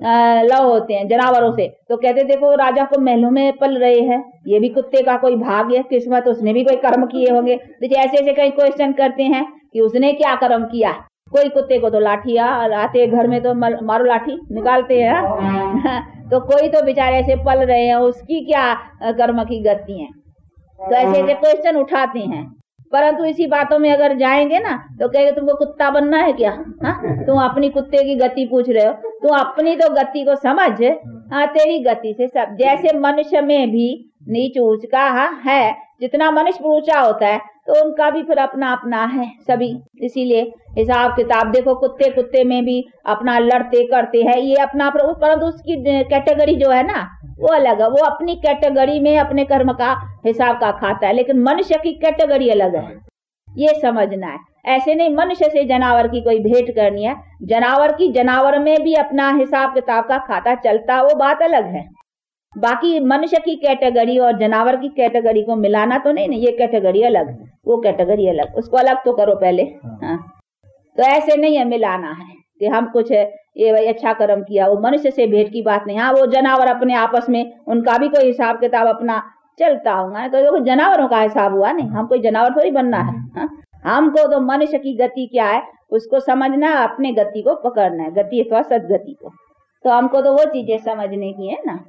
लव होते हैं जानवरों से। तो कहते देखो राजा को महलों में पल रहे हैं, ये भी कुत्ते का कोई भाग्य है, किस्मत, उसने भी कोई कर्म किए होंगे। देखिए ऐसे ऐसे कई क्वेश्चन करते हैं कि उसने क्या कर्म किया। कोई कुत्ते को तो लाठी आते घर में तो मारो लाठी निकालते हैं। तो कोई तो बेचारे ऐसे पल रहे हैं, उसकी क्या कर्म की गति है। तो ऐसे ऐसे क्वेश्चन उठाते हैं, परंतु इसी बातों में अगर जाएंगे ना तो कहेंगे तुमको कुत्ता बनना है क्या। हाँ, तुम अपनी कुत्ते की गति पूछ रहे हो, तुम अपनी तो गति को समझ। हाँ, तेरी गति से सब, जैसे मनुष्य में भी नीच ऊंच का है, जितना मनुष्य ऊंचा होता है तो उनका भी फिर अपना अपना है सभी। इसीलिए हिसाब किताब देखो, कुत्ते कुत्ते में भी अपना लड़ते करते हैं, ये अपना, परंतु उसकी कैटेगरी जो है ना वो अलग है, वो अपनी कैटेगरी में अपने कर्म का हिसाब का खाता है, लेकिन मनुष्य की कैटेगरी अलग है, ये समझना है। ऐसे नहीं मनुष्य से जानवर की कोई भेंट करनी है, जानवर की जानवर में भी अपना हिसाब किताब का खाता चलता, वो बात अलग है। बाकी मनुष्य की कैटेगरी और जानवर की कैटेगरी को मिलाना तो नहीं, नहीं, ये कैटेगरी अलग, वो कैटेगरी अलग, उसको अलग तो करो पहले। हाँ, तो ऐसे नहीं है मिलाना है कि हम कुछ ये भाई अच्छा कर्म किया, वो मनुष्य से भेंट की बात नहीं। हाँ, वो जानवर अपने आपस में उनका भी कोई हिसाब किताब अपना चलता होगा, तो देखो जानवरों का हिसाब हुआ नहीं, हम कोई जानवर थोड़ी बनना है। हाँ, हमको तो मनुष्य की गति क्या है उसको समझना, अपने गति को पकड़ना है, गति अथवा सदगति को, तो हमको तो वो चीजें समझने की है ना।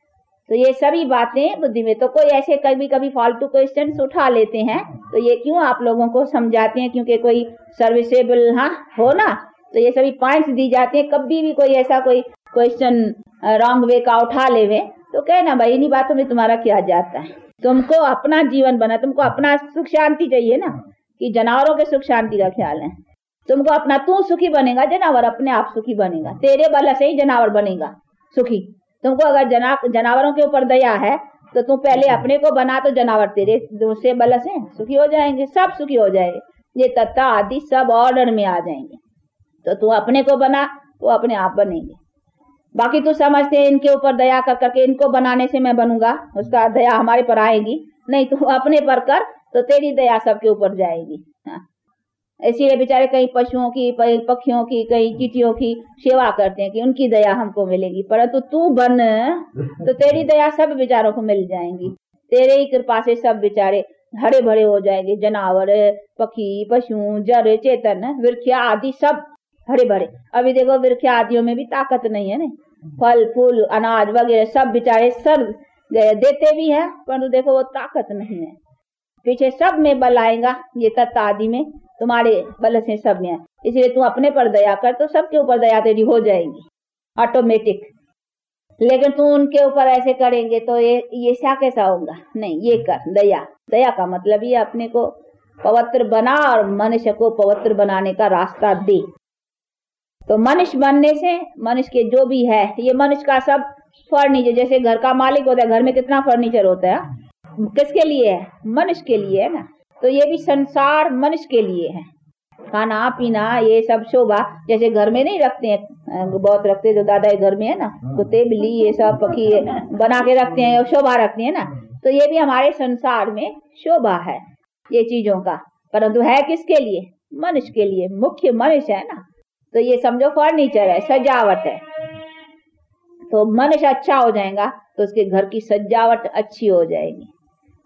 तो ये सभी बातें बुद्धि में, तो कोई ऐसे कभी कभी फालतू क्वेश्चन उठा लेते हैं, तो ये क्यों आप लोगों को समझाते हैं, क्योंकि कोई सर्विसेबल हाँ हो ना, तो ये सभी पॉइंट्स दी जाती हैं। कभी भी कोई ऐसा कोई क्वेश्चन रॉन्ग वे का उठा ले वे तो कहना भाई इन्हीं बातों में तुम्हारा क्या जाता है, तुमको अपना जीवन बना, तुमको अपना सुख शांति चाहिए ना, कि जानवरों के सुख शांति का ख्याल है, तुमको अपना, तू सुखी बनेगा जानवर अपने आप सुखी बनेगा, तेरे बल से ही जानवर बनेगा सुखी। तुमको अगर जना जानवरों के ऊपर दया है तो तू पहले अपने को बना, तो जानवर तेरे से बल से सुखी हो जाएंगे, सब सुखी हो जाएंगे, ये तत्ता आदि सब ऑर्डर में आ जाएंगे। तो तू अपने को बना तो अपने आप बनेंगे। बाकी तू समझते हैं इनके ऊपर दया कर करके इनको बनाने से मैं बनूंगा, उसका दया हमारे पर आएगी, नहीं, तू अपने पर कर तो तेरी दया सबके ऊपर जाएगी। हाँ, इसीलिए बेचारे कई पशुओं की, पक्षियों की, कई चींटियों की सेवा करते हैं कि उनकी दया हमको मिलेगी, परंतु तू बन तो तेरी दया सब बेचारों को मिल जाएंगी, तेरे ही कृपा से सब बेचारे हरे भरे हो जाएंगे, जानवर पक्षी पशु जड़ चेतन वृक्ष आदि सब हरे भरे। अभी देखो वृक्ष आदियों में भी ताकत नहीं है ना, फल फूल अनाज वगैरह सब बेचारे सर देते भी हैं, परंतु देखो वो ताकत नहीं है, पीछे सब में बल आएगा, ये तत्व आदि में तुम्हारे बल से सब में है। इसलिए तू अपने पर दया कर तो सबके ऊपर दया तेरी हो जाएगी ऑटोमेटिक। लेकिन तू उनके ऊपर ऐसे करेंगे तो ये ये क्या कैसा होगा, नहीं, ये कर दया। दया का मतलब ये अपने को पवित्र बना और मनुष्य को पवित्र बनाने का रास्ता दे। तो मनुष्य बनने से मनुष्य के जो भी है, ये मनुष्य का सब फर्नीचर, जैसे घर का मालिक होता है, घर में कितना फर्नीचर होता है, किसके लिए है, मनुष्य के लिए है ना। तो ये भी संसार मनुष्य के लिए है, खाना पीना ये सब शोभा, जैसे घर में नहीं रखते हैं, बहुत रखते जो दादा घर में है ना, कुत्ते बिल्ली ये सब पक्षी बना के रखते हैं, शोभा रखते हैं ना, तो ये भी हमारे संसार में शोभा है ये चीजों का, परंतु है किसके लिए, मनुष्य के लिए, मुख्य मनुष्य है ना। तो ये समझो फर्नीचर है, सजावट है। तो मनुष्य अच्छा हो जाएगा तो उसके घर की सजावट अच्छी हो जाएगी,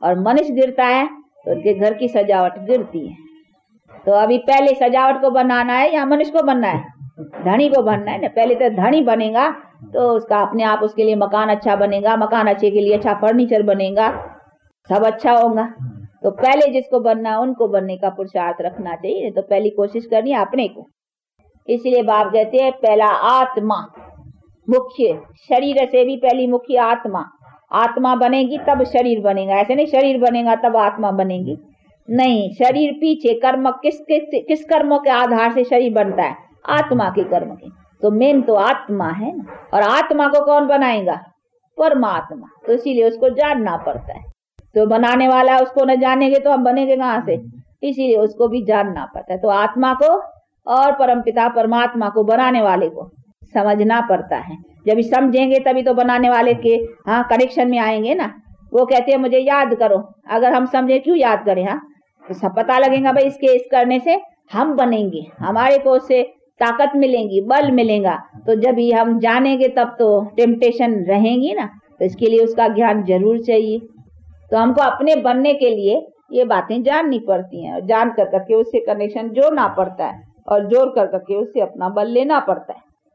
और मनुष्य गिरता है तो उनके घर की सजावट गिरती है। तो अभी पहले सजावट को बनाना है या मनुष्य को बनना है? धनी को बनना है ना। पहले तो धनी बनेगा तो उसका अपने आप उसके लिए मकान अच्छा बनेगा, मकान अच्छे के लिए अच्छा फर्नीचर बनेगा, सब अच्छा होगा। तो पहले जिसको बनना उनको बनने का पुरुषार्थ रखना चाहिए। तो पहली कोशिश करनी है अपने को। इसलिए बाप कहते हैं पहला आत्मा मुख्य, शरीर से भी पहली मुख्य आत्मा। आत्मा बनेगी तब शरीर बनेगा, ऐसे नहीं शरीर बनेगा तब आत्मा बनेगी, नहीं। शरीर पीछे कर्म, किस किस किस कर्मों के आधार से शरीर बनता है? आत्मा के कर्म के। तो मेन तो आत्मा है ना। और आत्मा को कौन बनाएगा? परमात्मा। तो इसीलिए उसको जानना पड़ता है। तो बनाने वाला उसको न जानेंगे तो हम बनेंगे कहाँ से? इसीलिए उसको भी जानना पड़ता है। तो आत्मा को और परमपिता परमात्मा को, बनाने वाले को समझना पड़ता है। जब समझेंगे तभी तो बनाने वाले के हाँ कनेक्शन में आएंगे ना। वो कहते हैं मुझे याद करो, अगर हम समझे क्यों याद करें? हाँ तो सब पता लगेगा भाई इसके इस करने से हम बनेंगे, हमारे को उससे ताकत मिलेंगी, बल मिलेगा। तो जब ही हम जानेंगे तब तो टेम्पटेशन रहेंगी ना। तो इसके लिए उसका ज्ञान जरूर चाहिए। तो हमको अपने बनने के लिए ये बातें जाननी पड़ती हैं और जान कर करके उससे कनेक्शन जोड़ना पड़ता है और जोड़ कर करके उससे अपना बल लेना पड़ता है,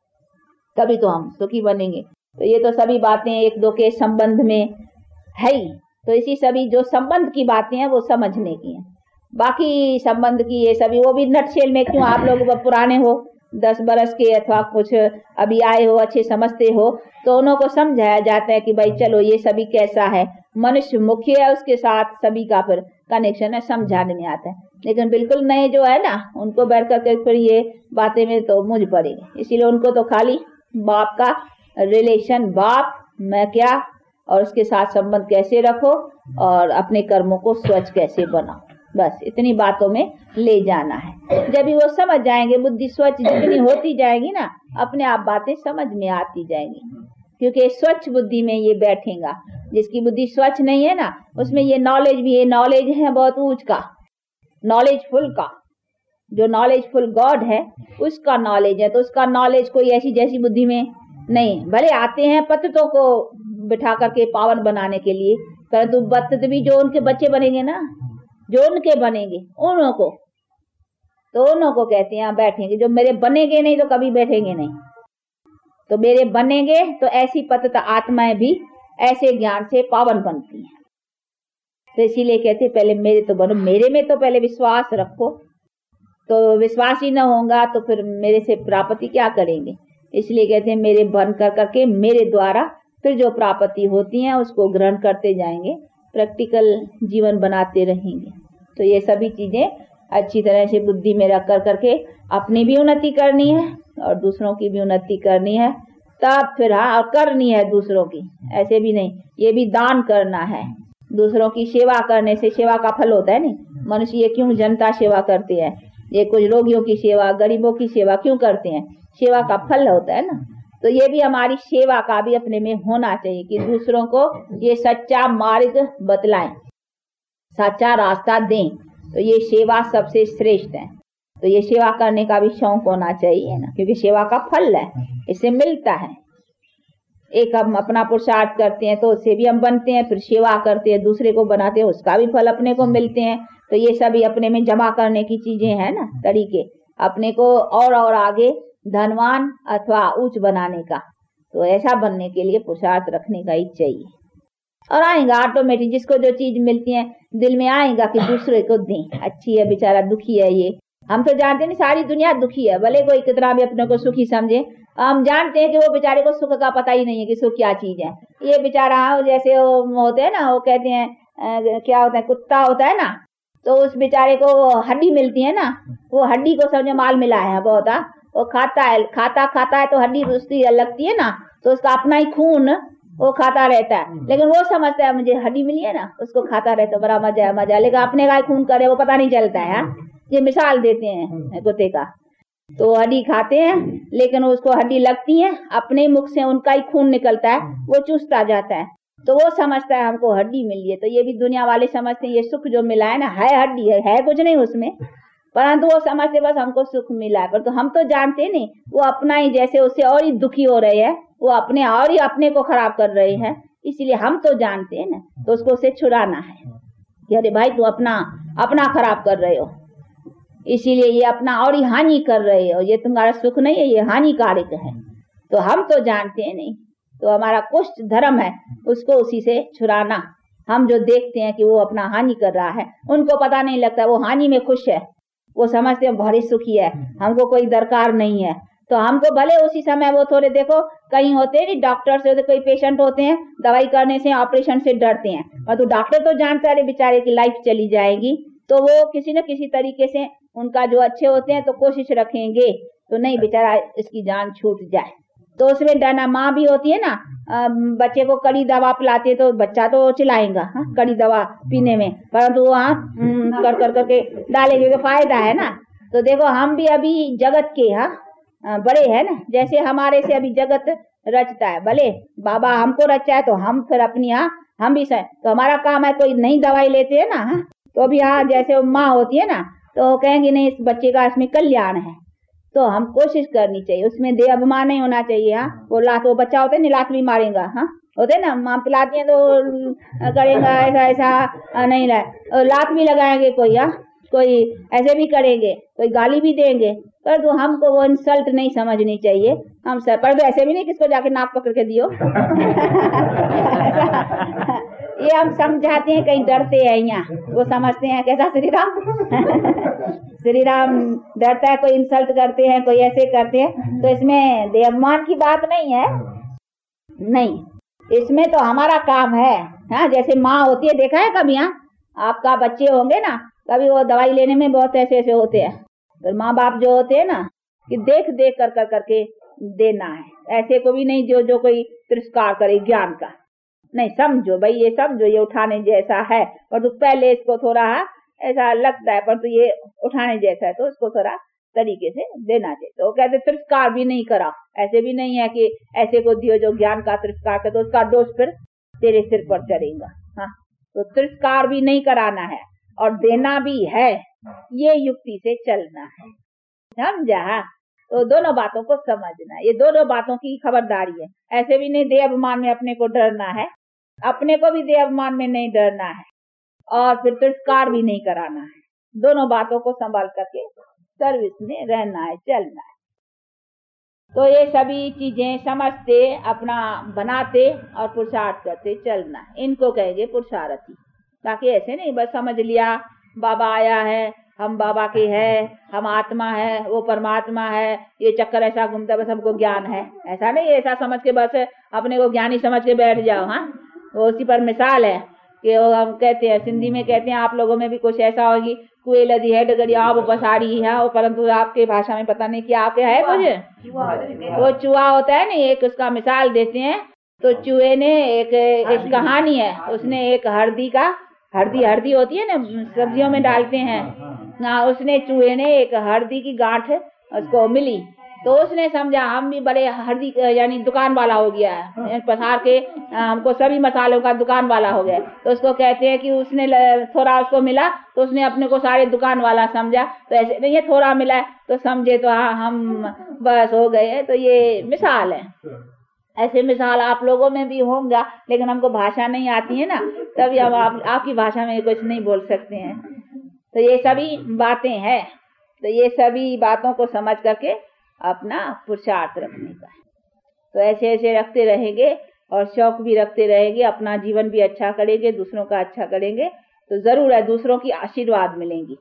तभी तो हम सुखी बनेंगे। तो ये तो सभी बातें एक दो के संबंध में है ही। तो इसी सभी जो संबंध की बातें हैं वो समझने की हैं। बाकी संबंध की ये सभी वो भी नटशेल में, क्यों आप लोग पुराने हो, दस बरस के अथवा कुछ अभी आए हो, अच्छे समझते हो, तो उन्हों को समझाया जाता है कि भाई चलो ये सभी कैसा है, मनुष्य मुख्य है, उसके साथ सभी का फिर कनेक्शन है, समझाने में आता है। लेकिन बिल्कुल नए जो है ना, उनको बैठ करके फिर ये बातें में तो मुझ पड़ेगी। इसीलिए उनको तो खाली बाप का रिलेशन, बाप मैं क्या और उसके साथ संबंध कैसे रखो और अपने कर्मों को स्वच्छ कैसे बनाओ, बस इतनी बातों में ले जाना है। जब भी वो समझ जाएंगे, बुद्धि स्वच्छ जितनी होती जाएगी ना, अपने आप बातें समझ में आती जाएंगी। क्योंकि स्वच्छ बुद्धि में ये बैठेगा। जिसकी बुद्धि स्वच्छ नहीं है ना, उसमें ये नॉलेज भी है, नॉलेज है बहुत ऊंच का, नॉलेजफुल का, जो नॉलेजफुल गॉड है उसका नॉलेज है। तो उसका नॉलेज कोई ऐसी जैसी बुद्धि में नहीं। भले आते हैं पतितों को बिठा करके पावन बनाने के लिए, परंतु पतित भी जो उनके बच्चे बनेंगे ना, जो उनके बनेंगे उन्हों को, तो उन्हों को कहते हैं बैठेंगे। जो मेरे बनेंगे नहीं तो कभी बैठेंगे नहीं। तो मेरे बनेंगे तो ऐसी पतित आत्माएं भी ऐसे ज्ञान से पावन बनती हैं। तो इसीलिए कहते पहले मेरे तो बनो, मेरे में तो पहले विश्वास रखो। तो विश्वास ही न होगा तो फिर मेरे से प्राप्ति क्या करेंगे? इसलिए कहते हैं मेरे बन कर करके मेरे द्वारा फिर जो प्राप्ति होती है उसको ग्रहण करते जाएंगे, प्रैक्टिकल जीवन बनाते रहेंगे। तो ये सभी चीजें अच्छी तरह से बुद्धि में रख कर करके अपनी भी उन्नति करनी है और दूसरों की भी उन्नति करनी है। तब फिर हाँ, और करनी है दूसरों की, ऐसे भी नहीं, ये भी दान करना है। दूसरों की सेवा करने से सेवा का फल होता है। नहीं मनुष्य ये क्यों जनता सेवा करते हैं, ये कुछ रोगियों की सेवा, गरीबों की सेवा क्यों करते हैं? सेवा का फल होता है ना। तो ये भी हमारी सेवा का भी अपने में होना चाहिए कि दूसरों को ये सच्चा मार्ग बतलाएं, सच्चा रास्ता दें। तो ये सेवा सबसे श्रेष्ठ है। तो ये सेवा करने का भी शौक होना चाहिए ना, क्योंकि सेवा का फल है, इससे मिलता है। एक हम अपना पुरुषार्थ करते हैं तो उससे भी हम बनते हैं, फिर सेवा करते हैं दूसरे को बनाते हैं, उसका भी फल अपने को मिलते हैं। तो ये सभी अपने में जमा करने की चीजें हैं ना, तरीके अपने को और और आगे धनवान अथवा उच्च बनाने का। तो ऐसा बनने के लिए पुरुषार्थ रखने का ही चाहिए। और आएगा ऑटोमेटिक, जिसको जो चीज मिलती है दिल में आएगा कि दूसरे को दें। अच्छी है, बेचारा दुखी है, ये हम तो जानते नहीं सारी दुनिया दुखी है, भले कोई कितना भी अपने को सुखी समझे, हम जानते हैं कि वो बेचारे को सुख का पता ही नहीं है कि सुख क्या चीज है। ये बेचारा जैसे वो होते हैं ना, वो कहते हैं आ, क्या होता है, कुत्ता होता है ना, तो उस बेचारे को हड्डी मिलती है ना, वो हड्डी को समझे माल मिला है बहुत, आ, वो खाता है, खाता खाता है तो हड्डी उसकी लगती है ना, तो उसका अपना ही खून वो खाता रहता है। लेकिन वो समझता है मुझे हड्डी मिली है ना, उसको खाता रहता है, बड़ा मजा है मजा, लेकिन अपने का खून करे वो पता नहीं चलता है। ये मिसाल देते हैं कुत्ते का। तो हड्डी खाते हैं, लेकिन उसको हड्डी लगती है, अपने मुख से उनका ही खून निकलता है, वो चूसता जाता है, तो वो समझता है हमको हड्डी मिली है। तो ये भी दुनिया वाले समझते हैं ये सुख जो मिला है ना, है हड्डी है, है कुछ नहीं उसमें, परंतु वो समझते बस हमको सुख मिला है। पर तो हम तो जानते नहीं, वो अपना ही जैसे उससे और ही दुखी हो रहे हैं, वो अपने और ही अपने को खराब कर रहे हैं। इसलिए हम तो जानते हैं ना, तो उसको उसे छुड़ाना है। कि अरे भाई तू अपना अपना खराब कर रहे हो, इसीलिए ये अपना और ही हानि कर रहे हो, ये तुम्हारा सुख नहीं है, ये हानिकारक है। तो हम तो जानते हैं नहीं, तो हमारा कुछ धर्म है उसको उसी से छुड़ाना। हम जो देखते हैं कि वो अपना हानि कर रहा है, उनको पता नहीं लगता वो हानि में खुश है, वो समझते हैं बड़ी सुखी है, हमको कोई दरकार नहीं है। तो हमको भले उसी समय वो थोड़े देखो कहीं होते हैं डॉक्टर से, कोई पेशेंट होते हैं दवाई करने से ऑपरेशन से डरते हैं, और तो डॉक्टर तो जानता है बेचारे की लाइफ चली जाएगी, तो वो किसी न किसी तरीके से उनका जो अच्छे होते हैं तो कोशिश रखेंगे तो नहीं बेचारा इसकी जान छूट जाए। तो उसमें डरना, माँ भी होती है ना, बच्चे को कड़ी दवा पिलाते तो बच्चा तो चिल्लाएगा हाँ कड़ी दवा पीने में, परंतु वो हाँ कर कर करके डालेंगे तो फायदा है ना। तो देखो हम भी अभी जगत के हाँ बड़े हैं ना, जैसे हमारे से अभी जगत रचता है, भले बाबा हमको रचा है तो हम फिर अपनी हाँ हम भी सह, तो हमारा काम है कोई नई दवाई लेते हैं ना हाँ, तो अभी हाँ जैसे माँ होती है ना तो कहेंगे नहीं इस बच्चे का इसमें कल्याण है, तो हम कोशिश करनी चाहिए, उसमें दे अभिमान नहीं होना चाहिए। हाँ वो लात, वो बच्चा होता है ना लात भी मारेगा हाँ, होते ना माँ पिलाती है तो करेगा ऐसा ऐसा नहीं रहा, लात भी लगाएंगे कोई हाँ, कोई ऐसे भी करेंगे, कोई गाली भी देंगे, पर तो हमको वो इंसल्ट नहीं समझनी चाहिए। हम सर पर तो ऐसे भी नहीं किसको जाके नाक पकड़ के दियो ये हम समझाते हैं, कहीं डरते हैं यहाँ, वो समझते हैं कैसा श्री राम श्री राम डरता है, कोई इंसल्ट करते हैं, कोई ऐसे करते हैं, तो इसमें देवमान की बात नहीं है, नहीं इसमें तो हमारा काम है हाँ। जैसे माँ होती है, देखा है कभी यहाँ आपका बच्चे होंगे ना, कभी वो दवाई लेने में बहुत ऐसे ऐसे होते हैं, तो माँ बाप जो होते हैं ना कि देख देख कर कर करके देना है, ऐसे को भी नहीं जो जो कोई तिरस्कार करे ज्ञान का, नहीं समझो भाई ये समझो ये उठाने जैसा है, पर तो पहले इसको थोड़ा ऐसा लगता है पर तो ये उठाने जैसा है तो उसको थोड़ा तरीके से देना चाहिए। तो कहते तिरस्कार भी नहीं करा, ऐसे भी नहीं है कि ऐसे को दियो जो ज्ञान का तिरस्कार करे तो उसका दोष फिर तेरे सिर पर चढ़ेगा हाँ। तो तिरस्कार भी नहीं कराना है और देना भी है, ये युक्ति से चलना है, समझा। तो दोनों बातों को समझना, ये दोनों बातों की खबरदारी है। ऐसे भी नहीं दे अभिमान में अपने को डरना है, अपने को भी दे अभिमान में नहीं डरना है, और फिर तिरस्कार भी नहीं कराना है, दोनों बातों को संभाल करके सर्विस में रहना है, चलना है। तो ये सभी चीजें समझते अपना बनाते और पुरुषार्थ करते चलना है, इनको कहेंगे पुरुषार्थी। ताकि ऐसे नहीं बस समझ लिया बाबा आया है, हम बाबा के हैं, हम आत्मा है, वो परमात्मा है, ये चक्कर ऐसा घूमता बस हमको ज्ञान है, ऐसा नहीं। ऐसा समझ के बस अपने को ज्ञानी समझ के बैठ जाओ हाँ। वो उसी पर मिसाल है कि वो हम कहते हैं सिंधी में कहते हैं आप लोगों में भी कुछ ऐसा होगी, कुए लदी है डगरी आप पसाड़ी है, और परंतु आपके भाषा में पता नहीं क्या आपके है कुछ, वो चूहा होता है ना एक, उसका मिसाल देते हैं। तो चूहे ने एक, एक कहानी है, उसने एक हल्दी का हल्दी हल्दी होती है ना सब्जियों में डालते हैं ना, उसने चूहे ने एक हल्दी की गांठ उसको मिली, तो उसने समझा हम भी बड़े हल्दी यानी दुकान वाला हो गया है, पसार के हमको सभी मसालों का दुकान वाला हो गया। तो उसको कहते हैं कि उसने थोड़ा उसको मिला तो उसने अपने को सारे दुकान वाला समझा, तो ऐसे नहीं है थोड़ा मिला तो समझे तो हाँ हम बस हो गए। तो ये मिसाल है, ऐसे मिसाल आप लोगों में भी होंगे, लेकिन हमको भाषा नहीं आती है ना, तभी हम आप, आपकी भाषा में कुछ नहीं बोल सकते हैं। तो ये सभी बातें हैं, तो ये सभी बातों को समझ करके अपना पुरुषार्थ रखने का है। तो ऐसे ऐसे रखते रहेंगे और शौक भी रखते रहेंगे, अपना जीवन भी अच्छा करेंगे, दूसरों का अच्छा करेंगे, तो जरूर है दूसरों की आशीर्वाद मिलेंगी,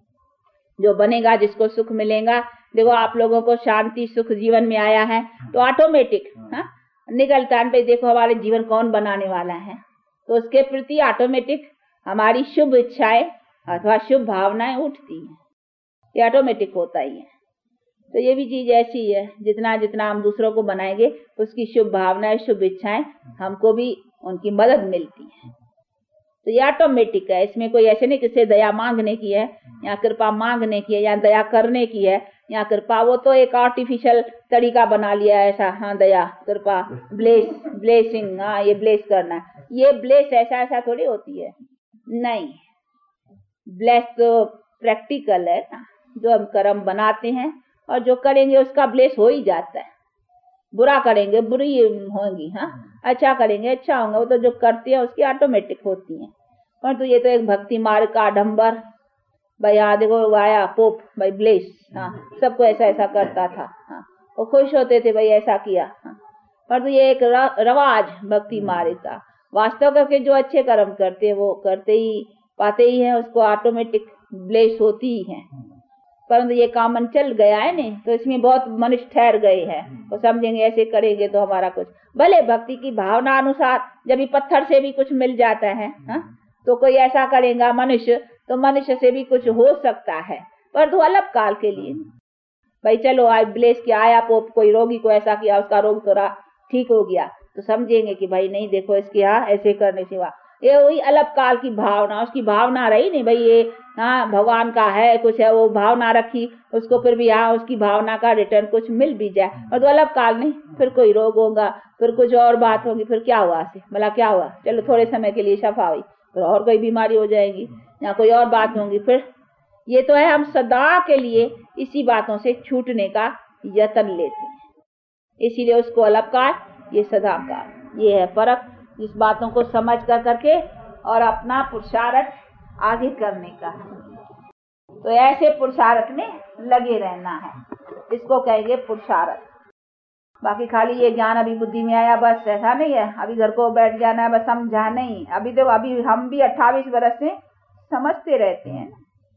जो बनेगा जिसको सुख मिलेगा। देखो आप लोगों को शांति सुख जीवन में आया है तो ऑटोमेटिक हाँ निकलता है, देखो हमारे जीवन कौन बनाने वाला है, तो उसके प्रति ऑटोमेटिक हमारी शुभ इच्छाएं अथवा शुभ भावनाएं उठती हैं, ये ऑटोमेटिक होता ही है। तो ये भी चीज ऐसी है, जितना जितना हम दूसरों को बनाएंगे उसकी शुभ भावनाएं शुभ इच्छाएं हमको भी उनकी मदद मिलती है। तो ये ऑटोमेटिक है, इसमें कोई ऐसे नहीं किसी दया मांगने की है या कृपा मांगने की है या दया करने की है या कृपा, वो तो एक आर्टिफिशियल तरीका बना लिया है ऐसा हाँ दया कृपा ब्लेस ब्लेसिंग हाँ ये ब्लेस करना, ये ब्लेस ऐसा ऐसा थोड़ी होती है, नहीं। ब्लेस तो प्रैक्टिकल है ना, जो हम कर्म बनाते हैं और जो करेंगे उसका ब्लेस हो ही जाता है। बुरा करेंगे बुरी होंगी हाँ, अच्छा करेंगे अच्छा होगा, वो तो जो करते हैं उसकी ऑटोमेटिक होती है। परंतु ये तो एक भक्ति मार्ग का आडम्बर। भाई यहाँ देखो आया पोप भाई ब्लेस, हाँ सबको ऐसा ऐसा करता था, हाँ वो खुश होते थे भाई ऐसा किया, हाँ परंतु ये एक रवाज भक्ति मार्ग का। वास्तव करके जो अच्छे कर्म करते हैं वो करते ही पाते ही हैं, उसको ऑटोमेटिक ब्लेस होती ही है। परंतु ये कामन चल गया है नहीं, तो इसमें बहुत मनुष्य ठहर गए हैं, वो समझेंगे ऐसे करेंगे तो हमारा कुछ, भले भक्ति की भावना अनुसार जब भी पत्थर से भी कुछ मिल जाता है, हा? तो कोई ऐसा करेगा मनुष्य तो मनुष्य से भी कुछ हो सकता है, परंतु अल्प काल के लिए। भाई चलो आज ब्लेस किया, आया पोप, कोई रोगी को ऐसा किया, उसका रोग थोड़ा ठीक हो गया, तो समझेंगे कि भाई नहीं देखो इसके यहाँ ऐसे करने से हुआ। ये वही अल्प काल की भावना, उसकी भावना रही नहीं भाई ये हाँ भगवान का है कुछ है, वो भावना रखी उसको, फिर भी यहाँ उसकी भावना का रिटर्न कुछ मिल भी जाए, और तो अल्प काल नहीं, फिर कोई रोग होगा, फिर कुछ और बात होगी, फिर क्या हुआ से भला क्या हुआ, चलो थोड़े समय के लिए शफा हुई, फिर और कोई बीमारी हो जाएगी या कोई और बात होगी फिर। ये तो है हम सदा के लिए इसी बातों से छूटने का यत्न लेते हैं, इसीलिए उसको अल्प काल, ये सदा काल। ये है फर्क इस बातों को समझ कर करके और अपना पुरुषार्थ आगे करने का। तो ऐसे पुरुषार्थ में लगे रहना है, इसको कहेंगे पुरुषार्थ। बाकी खाली ये ज्ञान अभी बुद्धि में आया बस ऐसा नहीं है, अभी घर को बैठ जाना है बस समझा नहीं। अभी तो अभी हम भी अट्ठाईस वर्ष से समझते रहते हैं,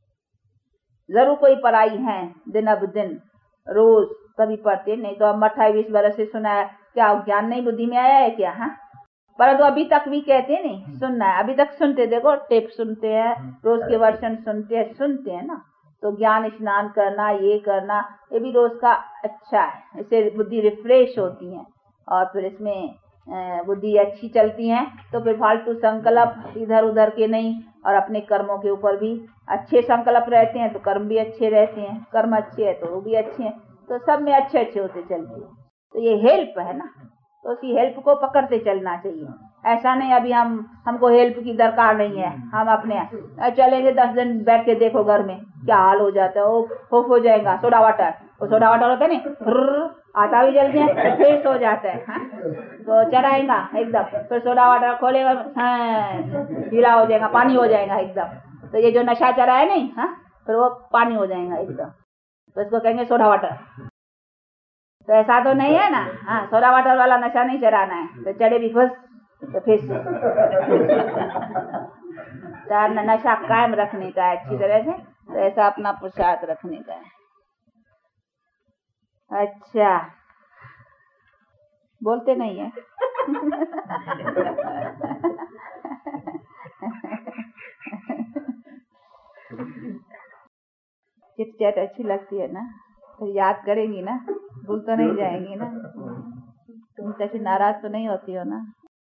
जरूर कोई पढ़ाई है दिन अब दिन रोज कभी पढ़ते, नहीं तो हम अट्ठाईस वर्ष से सुना है, क्या ज्ञान नहीं बुद्धि में आया है क्या? हाँ परंतु अभी तक भी कहते हैं नहीं सुनना है, अभी तक सुनते, देखो टेप सुनते हैं, रोज के वर्षन सुनते हैं सुनते हैं ना, तो ज्ञान स्नान करना ये करना ये भी रोज का अच्छा है, इससे बुद्धि रिफ्रेश होती है और फिर इसमें बुद्धि अच्छी चलती है, तो फिर फालतू संकल्प इधर उधर के नहीं, और अपने कर्मों के ऊपर भी अच्छे संकल्प रहते हैं तो कर्म भी अच्छे रहते हैं, कर्म अच्छे है तो वो भी अच्छे हैं, तो सब में अच्छे अच्छे होते चलते हैं। तो ये हेल्प है ना, तो उसी हेल्प को पकड़ते चलना चाहिए। ऐसा नहीं अभी हम हमको हेल्प की दरकार नहीं है, हम अपने चलेंगे दस दिन बैठ के देखो घर में क्या हाल हो जाता है, वो हो जाएगा सोडा वाटर, वो सोडा वाटर होता है नहीं आता भी जल्दी है फिर सो जाता है, हाँ? तो चढ़ाएगा एकदम, फिर सोडा वाटर खोलेगा गीला हो जाएगा, पानी हो जाएगा एकदम। तो ये जो नशा चढ़ा है नहीं, हाँ फिर वो पानी हो जाएगा एकदम, तो इसको कहेंगे सोडा वाटर। तो ऐसा तो नहीं है ना, हाँ सोडा वाटर वाला नशा नहीं चढ़ाना है, तो चढ़े भी खुश तो फिर नशा कायम रखने का है अच्छी तरह से, तो ऐसा अपना पुरुषार्थ रखने का है। अच्छा बोलते नहीं है चिट चैट अच्छी लगती है ना, तो याद करेंगी ना, भूल तो नहीं जाएंगी ना, तुम कैसे नाराज तो नहीं होती हो ना?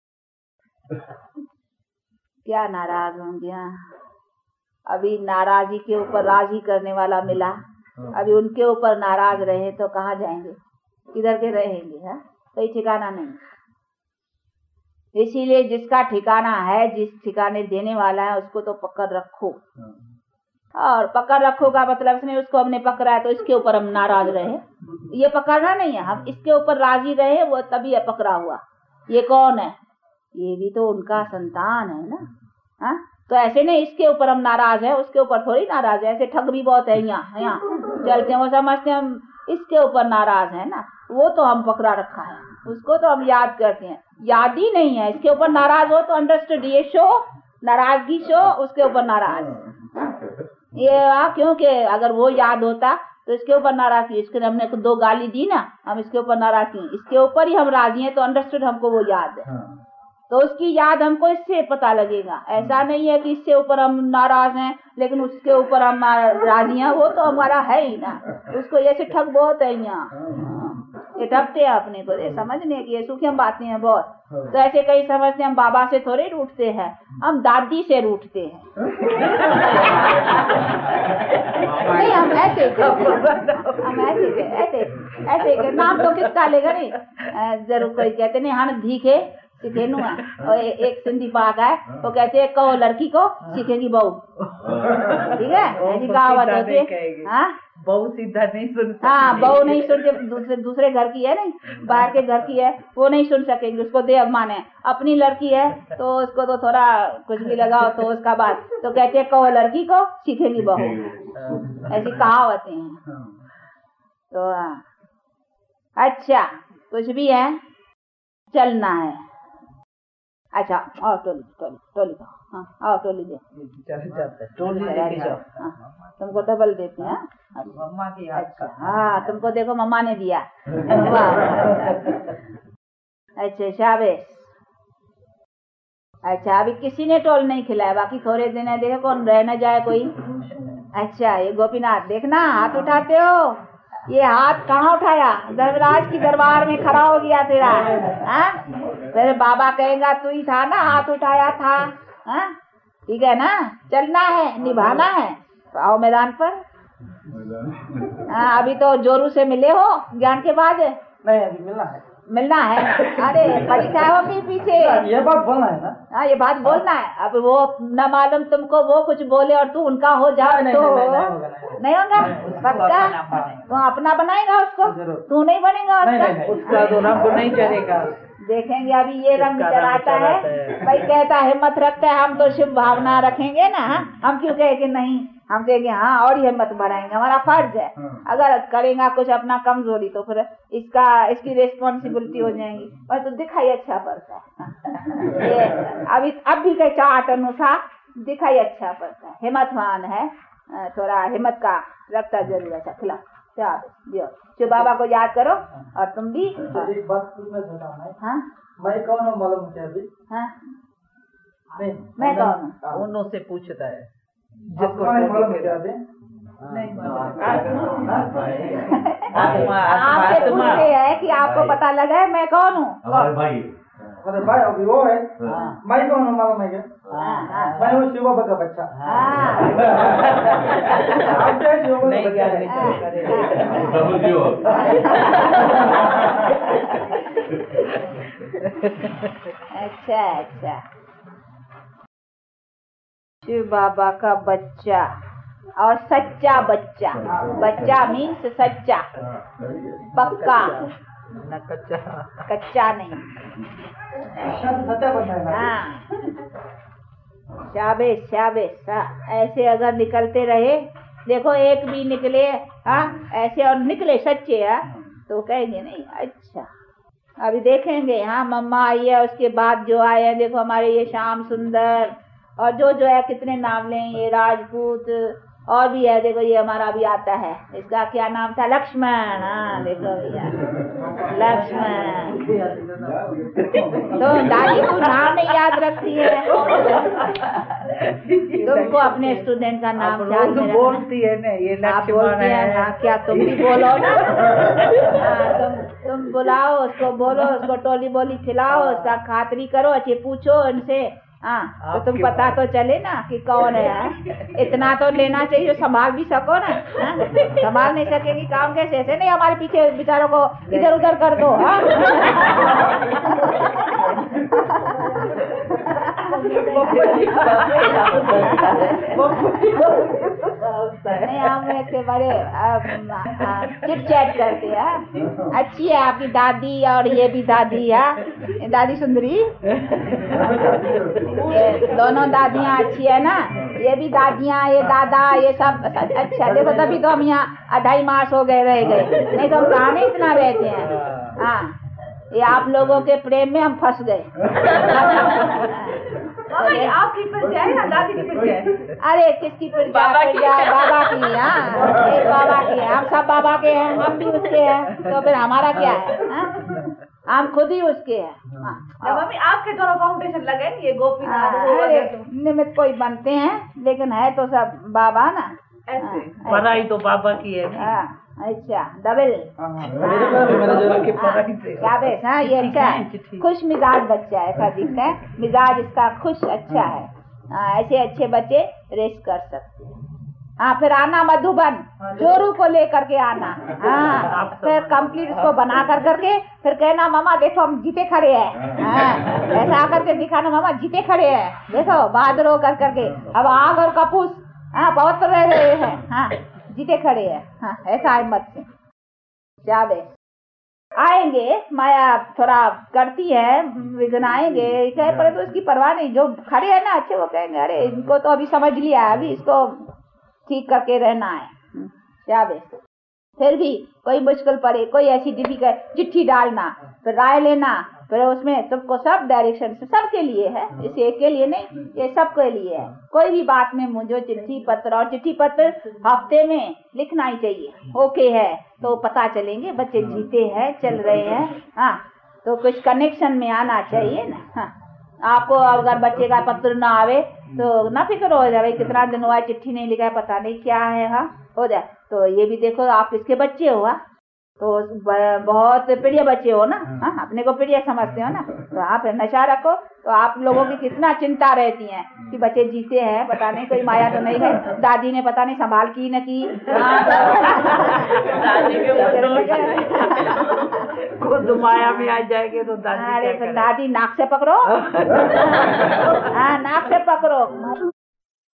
क्या नाराज होंगी? हाँ अभी नाराजी के ऊपर राजी करने वाला मिला, अभी उनके ऊपर नाराज रहे तो कहाँ जाएंगे, किधर के रहेंगे? हाँ कोई ठिकाना नहीं। इसीलिए जिसका ठिकाना है, जिस ठिकाने देने वाला है उसको तो पकड़ रखो, और पकड़ रखो का मतलब नहीं उसको हमने पकड़ा है तो इसके ऊपर हम नाराज रहे, ये पकड़ना नहीं है, हम इसके ऊपर राजी रहे वो तभी है पकड़ा हुआ। ये कौन है? ये भी तो उनका संतान है ना, हाँ तो ऐसे नहीं इसके ऊपर हम नाराज है उसके ऊपर थोड़ी नाराज है, ऐसे ठग भी बहुत है यहाँ यहाँ चलते हैं, वो समझते हैं हम इसके ऊपर नाराज है ना, वो तो हम पकड़ा रखा है, उसको तो हम याद करते हैं, याद ही नहीं है, इसके ऊपर नाराज हो तो अंडरस्टूड, ये शो नाराजगी शो उसके ऊपर नाराज ये आ, क्योंकि अगर वो याद होता तो इसके ऊपर नाराज की, इसके हमने दो गाली दी ना, हम इसके ऊपर नाराज की, इसके ऊपर ही हम राजी हैं तो अंडरस्टूड हमको वो याद है, तो उसकी याद हमको इससे पता लगेगा। ऐसा नहीं है कि इससे ऊपर हम नाराज हैं लेकिन उसके ऊपर हम राजी हैं, वो तो हमारा है ही ना, उसको ऐसे ठग बहुत है यहाँ, ये ठगते हैं अपने को, ये समझने की ये सूक्ष्म बातें हैं बहुत। तो ऐसे कई समझते हम बाबा से थोड़े रूठते हैं, हम दादी से रूठते हैं नहीं हम ऐसे हम ऐसे ऐसे ऐसे नाम तो किसका लेगा नहीं, जरूर कोई कहते नहीं हाँ धीखे सीखेनु है, और एक सिंधी पाक है वो कहते हैं कहो लड़की को सीखेगी बहू, ठीक है ऐसी कहावत होती है, हाँ बहू सीधा नहीं सुन सकती। हाँ, बहू नहीं सुन, दूसरे दूसरे घर की है, नहीं बाहर के घर की है, वो नहीं सुन सकेंगे, उसको दे अभिमान है। अपनी लड़की है तो उसको तो थोड़ा कुछ भी लगाओ तो उसका बात तो कहते हैं कहो लड़की को सीखेगी बहू, ऐसी कहावतें हैं। तो अच्छा कुछ भी है, चलना है। अच्छा और टोली टोली टोली का, हाँ आओ टोली दे, टोली लेके जाओ। हाँ, तुमको डबल देती हैं। मम्मा की अच्छा हाँ, तुमको देखो मम्मा ने दिया। अच्छा शाबाश। अच्छा अभी किसी ने टोल नहीं खिलाया, बाकी थोड़े दिन है, देखो कौन रह न जाए कोई। अच्छा ये गोपीनाथ देखना हाथ उठाते हो, ये हाथ कहाँ उठाया? धर्मराज की दरबार में खड़ा हो गया तेरा। हाँ फिर बाबा कहेगा तू ही था ना, हाथ उठाया था। हाँ ठीक है ना, चलना है, निभाना है, तो आओ मैदान पर। हाँ अभी तो जोरू से मिले हो ज्ञान के बाद? नहीं अभी मिलना है। मिलना है? अरे परीक्षा होगी पीछे, ये बात बोलना है ना। हाँ ये बात बोलना है। अब वो न मालूम तुमको, वो कुछ बोले और तू उनका हो जा तो नहीं होगा। पक्का तो अपना बनाएगा उसको, तू नहीं बनेगा उसका। उसका तो रंग नहीं चढ़ेगा। देखेंगे अभी ये रंग चढ़ाता है भाई, कहता है हिम्मत रखता है, हम तो शुभ भावना रखेंगे ना, हम क्यों कहे कि नहीं, हम कहेंगे हाँ और ये हिम्मत बढ़ाएंगे, हमारा फर्ज है। अगर करेगा कुछ अपना कमजोरी तो फिर इसका इसकी रिस्पॉन्सिबिलिटी हो जाएगी। और तो दिखाई अच्छा पड़ता है ये अभी अब भी कहे चार्ट अनुसार दिखाई अच्छा पड़ता है, हिम्मतवान है, थोड़ा हिम्मत का रखता जरूर। अच्छा खिला क्या दियो, शिव बाबा को याद करो और तुम भी। एक बात मैं बताना है। हाँ मैं कौन हूँ मालूम क्या अभी? हाँ नहीं मैं कौन हूँ? उन्हों से पूछता है जिसको मालूम है क्या अभी? नहीं आपसे पूछते हैं कि आपको पता लगा है मैं कौन हूँ? भाई अरे भाई अभी वो है, मैं कौन हूँ मालूम है क्या? मैं हूँ शिव बाबा का बच्चा। आप क्या शिव बाबा का बच्चा? अच्छा अच्छा शिव बाबा का बच्चा और सच्चा बच्चा। बच्चा मीन्स सच्चा, पक्का, न कच्चा कच्चा नहीं। सच्चा बच्चा है ना। हाँ शाबाश शाबाश। ऐसे अगर निकलते रहे, देखो एक भी निकले हाँ ऐसे और निकले सच्चे हाँ तो कहेंगे नहीं अच्छा। अभी देखेंगे हाँ मम्मा आई है, उसके बाद जो आए हैं देखो हमारे ये श्याम सुंदर और जो जो है कितने नाम लें, ये राजपूत और भी है। देखो ये हमारा भी आता है, इसका क्या नाम था? लक्ष्मण। हाँ देखो भैया लक्ष्मण। तो दादी तू नाम नहीं याद रखती है, तुमको अपने स्टूडेंट का नाम ख्याल में बोलती है ना ये लक्ष्मण है। हाँ क्या तुम भी बोलो ना। हाँ तुम तुम बुलाओ उसको, बोलो उसको, टोली बोली खिलाओ, उसका खातिरी करो, अच्छे पूछो इनसे। हाँ तो तुम पता तो चले ना कि कौन है। इतना तो लेना चाहिए संभाल भी सको ना। हाँ? संभाल नहीं सकेगी काम कैसे? ऐसे नहीं हमारे पीछे बेचारों को इधर उधर कर दो। हाँ नहीं हम ऐसे बड़े चिट चैट करते हैं। अच्छी है आपकी दादी और ये भी दादी है, दादी सुंदरी। ये दोनों दादियाँ अच्छी है ना, ये भी दादियाँ, ये दादा, ये सब अच्छा। देखो तभी तो हम यहाँ अढ़ाई मास हो गए रह गए, नहीं तो हम कहाँ नहीं इतना रहते हैं। हाँ ये आप लोगों के प्रेम में हम फंस गए। आपकी प्रजा है ना दादी की प्रजा है? अरे किसकी प्रजा? प्रजा बाबा की। हाँ एक बाबा की है, हम सब बाबा के हैं, हम भी उसके हैं, तो फिर हमारा क्या है? हाँ? हम खुद ही उसके हैं। मम्मी आपके दोनों फाउंडेशन लगे ये गोपीनाथ निमित्त कोई बनते हैं लेकिन है तो सब बाबा ना। ऐसे पढ़ाई तो बाबा की है। हाँ अच्छा डबल क्या बेस। हाँ ये अच्छा है, खुश मिजाज बच्चा है, ऐसा दिखता है मिजाज इसका खुश अच्छा है। हाँ ऐसे अच्छे बच्चे रेस कर सकते हैं। हाँ फिर आना मधुबन, जोरू को लेकर के आना। हाँ फिर कंप्लीट उसको बना कर करके फिर कहना मामा देखो हम जीते खड़े हैं। हाँ ऐसा आकर के दिखाना मामा जीते खड़े हैं, देखो बहादुर हो कर करके। अब आग और कपूस हाँ बहुत रह रहे हैं। हाँ जीते खड़े हैं। हाँ, ऐसा हिम्मत से जावे आएंगे, माया थोड़ा करती है, विघ्न आएंगे कहे पड़े तो इसकी परवाह नहीं, जो खड़े है ना अच्छे वो कहेंगे अरे इनको तो अभी समझ लिया, अभी इसको ठीक करके रहना है। जावे फिर भी कोई मुश्किल पड़े, कोई ऐसी डिफिकल्ट, चिट्ठी डालना, फिर राय लेना, फिर उसमें सबको सब डायरेक्शन से सबके लिए है, इस एक के लिए नहीं, ये सबके लिए है। कोई भी बात में मुझे चिट्ठी पत्र, और चिट्ठी पत्र हफ्ते में लिखना ही चाहिए, ओके है तो पता चलेंगे बच्चे जीते हैं, चल रहे हैं। हाँ, तो कुछ कनेक्शन में आना चाहिए ना। हाँ, आपको अगर बच्चे का पत्र ना आवे तो ना फिक्र हो जाए, कितना दिन हुआ चिट्ठी नहीं लिखा है, पता नहीं क्या है। हाँ, हो जाए तो ये भी देखो आप किसके बच्चे हो, तो बहुत प्रिय बच्चे हो ना। हाँ, अपने को प्रिय समझते हो ना, तो आप नशा रखो तो आप लोगों की कितना चिंता रहती है कि बच्चे जीते हैं, पता नहीं कोई माया तो नहीं है, दादी ने पता नहीं संभाल की न की। खुद माया में आ जाएंगे तो दादी, अरे दादी नाक से पकड़ो। हाँ, नाक से पकड़ो।